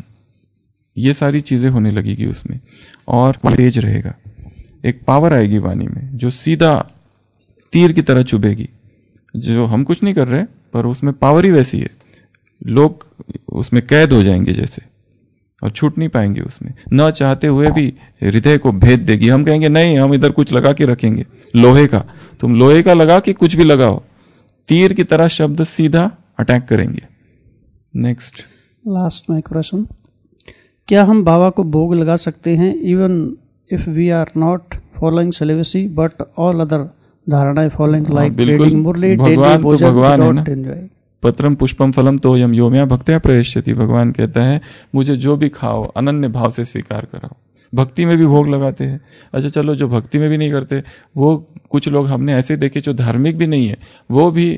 ये सारी चीजें होने लगेगी उसमें। और तेज रहेगा, एक पावर आएगी वाणी में जो सीधा तीर की तरह चुभेगी। जो हम कुछ नहीं कर रहे, पर उसमें पावर ही वैसी है, लोग उसमें कैद हो जाएंगे जैसे, और छूट नहीं पाएंगे उसमें। न चाहते हुए भी हृदय को भेद देगी। हम कहेंगे नहीं, हम इधर कुछ लगा के रखेंगे, लोहे का। तुम लोहे का लगा कि कुछ भी लगाओ, तीर की तरह शब्द सीधा अटैक करेंगे। नेक्स्ट, लास्ट में एक प्रश्न, क्या हम बाबा को भोग लगा सकते हैं even if we are not following celibacy but all other धारणाएं फॉलोइंग, लाइक रीडिंग मुरली, भगवान तो भगवान है ना। पत्रम पुष्पम फलम तोयम यो मया भक्त्या प्रयश्यति। भगवान कहता है मुझे जो भी खाओ अनन्य भाव से स्वीकार कराओ। भक्ति में भी भोग लगाते हैं। अच्छा चलो, जो भक्ति में भी नहीं करते, वो कुछ लोग हमने ऐसे देखे जो धार्मिक भी नहीं है, वो भी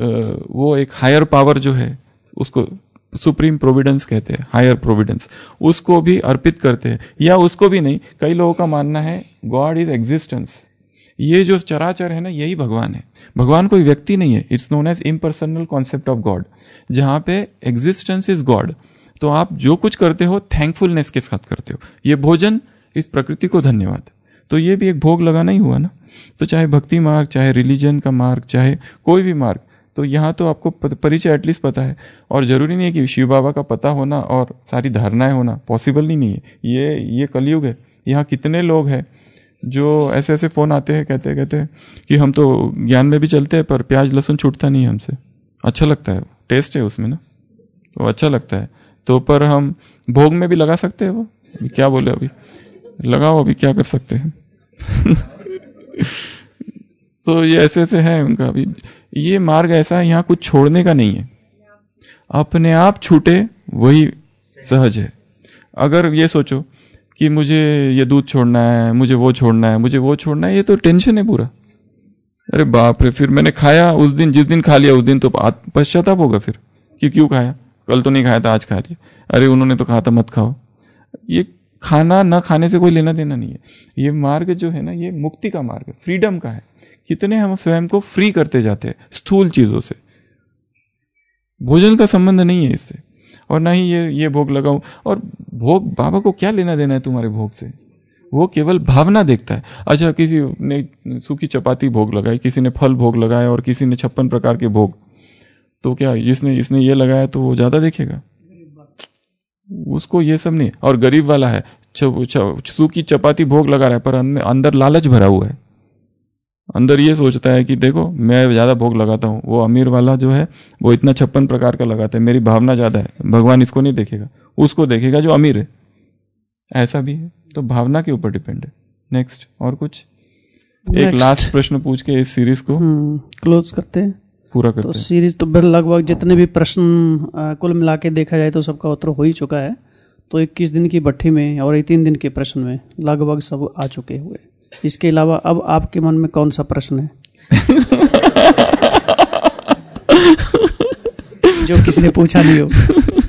वो एक हायर पावर जो है उसको सुप्रीम प्रोविडेंस कहते हैं, हायर प्रोविडेंस, उसको भी अर्पित करते हैं। या उसको भी नहीं, कई लोगों का मानना है गॉड इज एग्जिस्टेंस, ये जो चराचर है ना यही भगवान है। भगवान कोई व्यक्ति नहीं है, it's known as impersonal concept of god, जहां पे एग्जिस्टेंस इज गॉड। तो आप जो कुछ करते हो थैंकफुलनेस के साथ करते हो। ये भोजन, इस प्रकृति को धन्यवाद, तो ये भी एक भोग लगाना ही हुआ ना। तो चाहे भक्ति मार्ग, चाहे रिलीजन का मार्ग, चाहे कोई भी मार्ग, तो यहाँ तो आपको परिचय एटलीस्ट पता है। और जरूरी नहीं है कि शिव बाबा का पता होना और सारी धारणाएं होना, पॉसिबल ही नहीं है। ये कलयुग है। यहाँ कितने लोग हैं जो ऐसे ऐसे फोन आते हैं, कहते हैं कि हम तो ज्ञान में भी चलते हैं पर प्याज लहसुन छूटता नहीं है हमसे। अच्छा लगता है, टेस्ट है उसमें ना, तो अच्छा लगता है। तो पर हम भोग में भी लगा सकते हैं। वो अभी क्या बोले, अभी लगाओ, अभी क्या कर सकते हैं। तो ये ऐसे ऐसे है उनका। अभी ये मार्ग ऐसा है, यहाँ कुछ छोड़ने का नहीं है, अपने आप छूटे वही सहज है। अगर ये सोचो कि मुझे ये दूध छोड़ना है, मुझे वो छोड़ना है, मुझे वो छोड़ना है, ये तो टेंशन है पूरा। अरे बाप रे, फिर मैंने खाया उस दिन, जिस दिन खा लिया उस दिन तो पश्चाताप होगा फिर कि क्यों खाया, कल तो नहीं खाया था आज खा लिया, अरे उन्होंने तो कहा था मत खाओ। ये खाना ना खाने से कोई लेना देना नहीं है। ये मार्ग जो है ना, ये मुक्ति का मार्ग है, फ्रीडम का है। कितने हम स्वयं को फ्री करते जाते हैं स्थूल चीजों से। भोजन का संबंध नहीं है इससे, और ना ही ये भोग लगाऊं। और भोग, बाबा को क्या लेना देना है तुम्हारे भोग से? वो केवल भावना देखता है। अच्छा, किसी ने सूखी चपाती भोग लगाई, किसी ने फल भोग लगाया, और किसी ने 56 प्रकार के भोग, तो क्या इसने ये लगाया तो वो ज्यादा देखेगा? उसको ये सब नहीं। और गरीब वाला है, सूखी चपाती भोग लगा रहा है, पर अंदर लालच भरा हुआ है। अंदर ये सोचता है कि देखो मैं ज्यादा भोग लगाता हूँ, वो अमीर वाला जो है वो इतना 56 प्रकार का लगाता है, मेरी भावना ज्यादा है। भगवान इसको नहीं देखेगा, उसको देखेगा जो अमीर है। ऐसा भी है। तो भावना के ऊपर डिपेंड है। नेक्स्ट और कुछ एक लास्ट प्रश्न पूछ के इस सीरीज को क्लोज करते हैं, पूरा करते तो हैं। सीरीज तो लगभग जितने भी प्रश्न कुल मिला के देखा जाए तो सबका उत्तर हो ही चुका है। तो 21 दिन की भट्ठी में और 3 दिन के प्रश्न में लगभग सब आ चुके हुए। इसके अलावा अब आपके मन में कौन सा प्रश्न है जो किसी ने पूछा नहीं हो?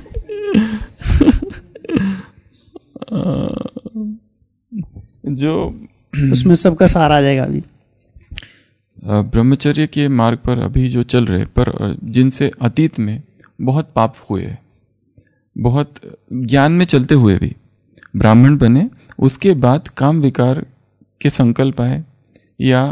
जो उसमें सबका सार आ जाएगा। अभी ब्रह्मचर्य के मार्ग पर अभी जो चल रहे, पर जिनसे अतीत में बहुत पाप हुए, बहुत ज्ञान में चलते हुए भी ब्राह्मण बने, उसके बाद काम विकार के संकल्प आए या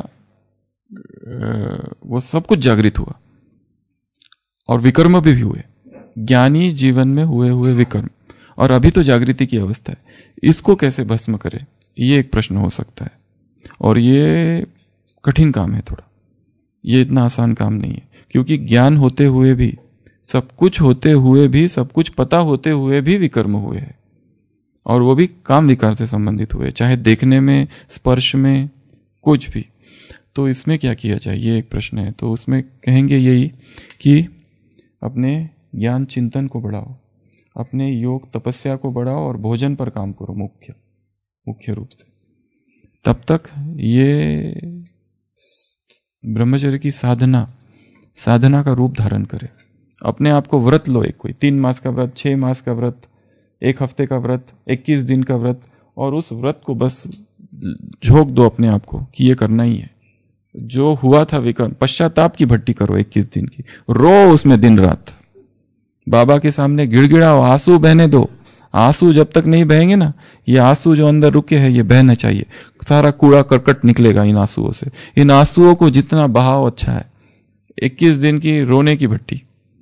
वो सब कुछ जागृत हुआ और विकर्म भी हुए, ज्ञानी जीवन में हुए विकर्म, और अभी तो जागृति की अवस्था है। इसको कैसे भस्म करे, ये एक प्रश्न हो सकता है। और ये कठिन काम है थोड़ा, ये इतना आसान काम नहीं है, क्योंकि ज्ञान होते हुए भी, सब कुछ होते हुए भी, सब कुछ पता होते हुए भी विकर्म हुए हैं, और वो भी काम विकार से संबंधित हुए, चाहे देखने में, स्पर्श में, कुछ भी। तो इसमें क्या किया जाए, ये एक प्रश्न है। तो उसमें कहेंगे यही कि अपने ज्ञान चिंतन को बढ़ाओ, अपने योग तपस्या को बढ़ाओ और भोजन पर काम करो मुख्य रूप से। तब तक ये ब्रह्मचर्य की साधना का रूप धारण करे। अपने आप को व्रत लो, एक कोई 3 मास का व्रत, 6 मास का व्रत, 1 हफ्ते का व्रत, 21 दिन का व्रत, और उस व्रत को बस झोंक दो अपने आप को कि ये करना ही है। जो हुआ था विकर्म, पश्चाताप की भट्टी करो 21 दिन की, रो उसमें दिन रात, बाबा के सामने गिड़गिड़ाओ, आंसू बहने दो। आंसू जब तक नहीं बहेंगे ना, ये आंसू जो अंदर रुके हैं ये बहना चाहिए, सारा कूड़ा करकट निकलेगा इन आंसुओं से। इन आंसुओं को जितना बहाव अच्छा है। 21 दिन की रोने की भट्टी।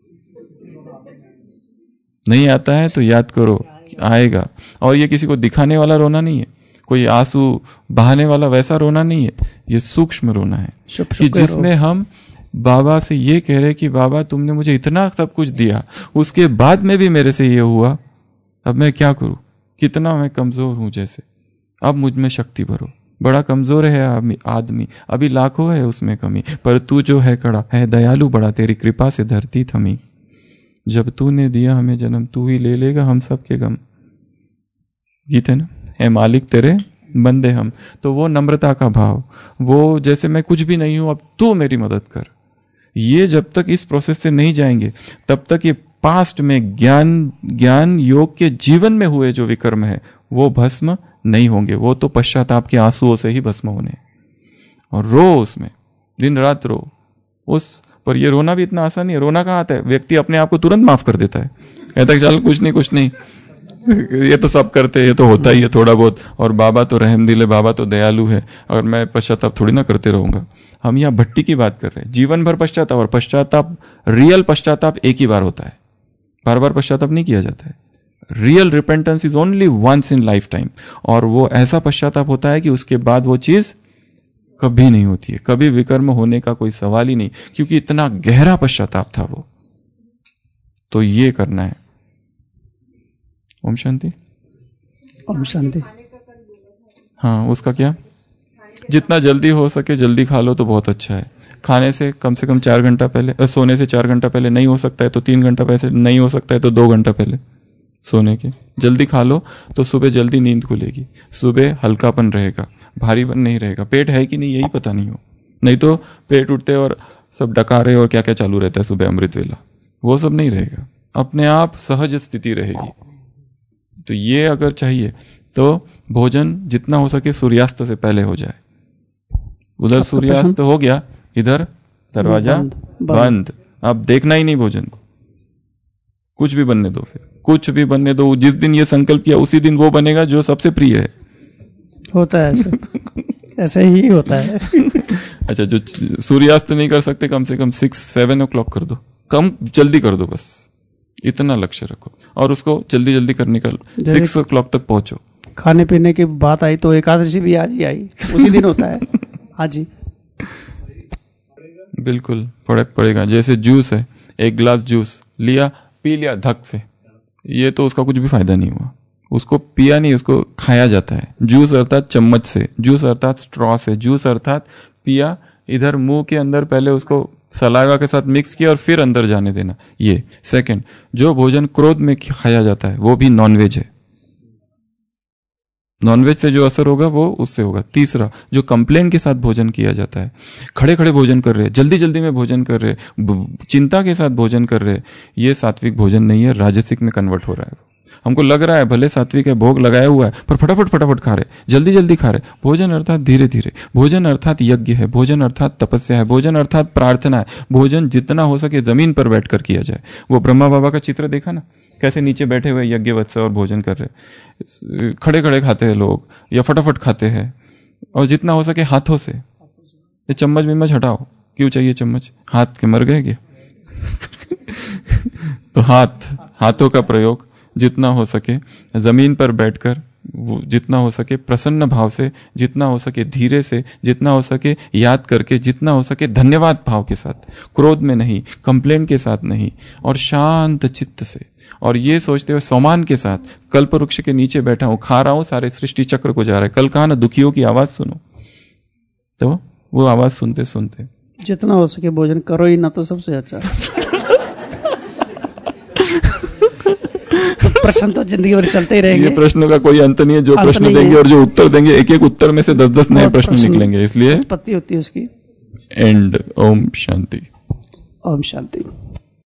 नहीं आता है तो याद करो, आएगा। और ये किसी को दिखाने वाला रोना नहीं है, कोई आंसू बहाने वाला वैसा रोना नहीं है, ये सूक्ष्म रोना है कि जिसमें हम बाबा से ये कह रहे कि बाबा तुमने मुझे इतना सब कुछ दिया, उसके बाद में भी मेरे से ये हुआ, अब मैं क्या करूं, कितना मैं कमजोर हूं, जैसे अब मुझ में शक्ति भरो। बड़ा कमजोर है आदमी, अभी लाखों है उसमें कमी, पर तू जो है कड़ा है दयालु बड़ा, तेरी कृपा से धरती थमी। जब तूने दिया हमें जन्म, तू ही ले लेगा हम सब के गम। गीत है ना, है मालिक तेरे बंदे हम। तो वो नम्रता का भाव, वो जैसे मैं कुछ भी नहीं हूं, अब तू मेरी मदद कर। ये जब तक इस प्रोसेस से नहीं जाएंगे तब तक ये पास्ट में ज्ञान योग के जीवन में हुए जो विकर्म है वो भस्म नहीं होंगे। वो तो पश्चाताप के आंसुओं से ही भस्म होने। और रो उसमें, दिन रात रो उस पर। ये रोना भी इतना आसान नहीं है। रोना कहाँ आता है, व्यक्ति अपने आप को तुरंत माफ कर देता है, कहता है चल कुछ नहीं ये तो सब करते, ये तो होता ही है थोड़ा बहुत, और बाबा तो रहमदिल है, बाबा तो दयालु है, और मैं पश्चाताप थोड़ी ना करते रहूंगा। हम यहाँ भट्टी की बात कर रहे हैं, जीवन भर पश्चाताप। और पश्चाताप, रियल पश्चाताप एक ही बार होता है, बार बार पश्चाताप नहीं किया जाता है। Real repentance is only once in life time, और वो ऐसा पश्चाताप होता है कि उसके बाद वो चीज कभी नहीं होती है, कभी विकर्म होने का कोई सवाल ही नहीं, क्योंकि इतना गहरा पश्चाताप था वो। तो ये करना है। ओम शांति। ओम शांति। हाँ, उसका क्या, जितना जल्दी हो सके जल्दी खा लो तो बहुत अच्छा है। खाने से कम 4 घंटा पहले, सोने से 4 घंटा पहले, नहीं हो सकता है तो 3 घंटा पहले, नहीं हो सकता है तो 2 घंटा पहले सोने के। जल्दी खा लो तो सुबह जल्दी नींद खुलेगी, सुबह हल्कापन रहेगा, भारीपन नहीं रहेगा। पेट है कि नहीं यही पता नहीं हो, नहीं तो पेट उठते और सब डकारे और क्या क्या चालू रहता है सुबह अमृत वेला, वो सब नहीं रहेगा, अपने आप सहज स्थिति रहेगी। तो ये अगर चाहिए तो भोजन जितना हो सके सूर्यास्त से पहले हो जाए। उधर सूर्यास्त हो गया, इधर दरवाजा बंद, अब देखना ही नहीं भोजन को, कुछ भी बनने दो, फिर कुछ भी बनने दो। जिस दिन ये संकल्प किया उसी दिन वो बनेगा जो सबसे प्रिय है। होता है ऐसे ही होता है। अच्छा, जो सूर्यास्त नहीं कर सकते कम से कम 6-7 o'clock कर दो, कम जल्दी कर दो, बस इतना लक्ष्य रखो और उसको जल्दी जल्दी करने का 6 o'clock तक पहुंचो। खाने पीने की बात आई तो एकादशी भी आज ही आई, उसी दिन होता है आज ही। बिल्कुल फर्क पड़ेगा। जैसे जूस है, एक गिलास जूस लिया, पी लिया धक से, ये तो उसका कुछ भी फायदा नहीं हुआ, उसको पिया नहीं, उसको खाया जाता है। जूस अर्थात चम्मच से, जूस अर्थात स्ट्रॉ से, जूस अर्थात पिया, इधर मुंह के अंदर पहले उसको सलाइवा के साथ मिक्स किया और फिर अंदर जाने देना। ये सेकंड। जो भोजन क्रोध में खाया जाता है वो भी नॉनवेज है, नॉनवेज से जो असर होगा वो उससे होगा। तीसरा, जो कंप्लेन के साथ भोजन किया जाता है, खड़े खड़े भोजन कर रहे, जल्दी जल्दी में भोजन कर रहे, चिंता के साथ भोजन कर रहे, ये सात्विक भोजन नहीं है, राजसिक में कन्वर्ट हो रहा है। हमको लग रहा है भले सात्विक है, भोग लगाया हुआ है, पर फटाफट फटाफट खा रहे, जल्दी जल्दी खा रहे। भोजन अर्थात धीरे धीरे, भोजन अर्थात यज्ञ है, भोजन अर्थात तपस्या है, भोजन अर्थात प्रार्थना है। भोजन जितना हो सके जमीन पर बैठकर किया जाए। वो ब्रह्मा बाबा का चित्र देखा ना, कैसे नीचे बैठे हुए यज्ञ वत्स और भोजन कर रहे, खड़े खड़े खाते हैं लोग या फटाफट खाते हैं, और जितना हो सके हाथों से। ये चम्मच विम्मच हटाओ, क्यों चाहिए चम्मच? हाथ के मर गए क्या? तो हाथों का प्रयोग जितना हो सके जमीन पर बैठकर, जितना हो सके प्रसन्न भाव से, जितना हो सके धीरे से, जितना हो सके याद करके, जितना हो सके धन्यवाद भाव के साथ, क्रोध में नहीं, कंप्लेन के साथ नहीं, और शांत चित्त से, और ये सोचते हुए स्वमान के साथ, कल्प वृक्ष के नीचे बैठा हूं, खा रहा हूं, सारे सृष्टि चक्र को जा रहा है। कल कहा ना, दुखियों की आवाज सुनो, तो वो आवाज सुनते सुनते जितना हो सके भोजन करो ही ना, तो सबसे अच्छा। तो प्रश्न तो जिंदगी भर चलते ही रहेंगे। ये प्रश्नों का कोई अंत नहीं है। जो प्रश्न देंगे और जो उत्तर देंगे, एक एक उत्तर में से 10-10 नए प्रश्न निकलेंगे, इसलिए उत्पत्ति होती है उसकी। एंड। ओम शांति। ओम शांति।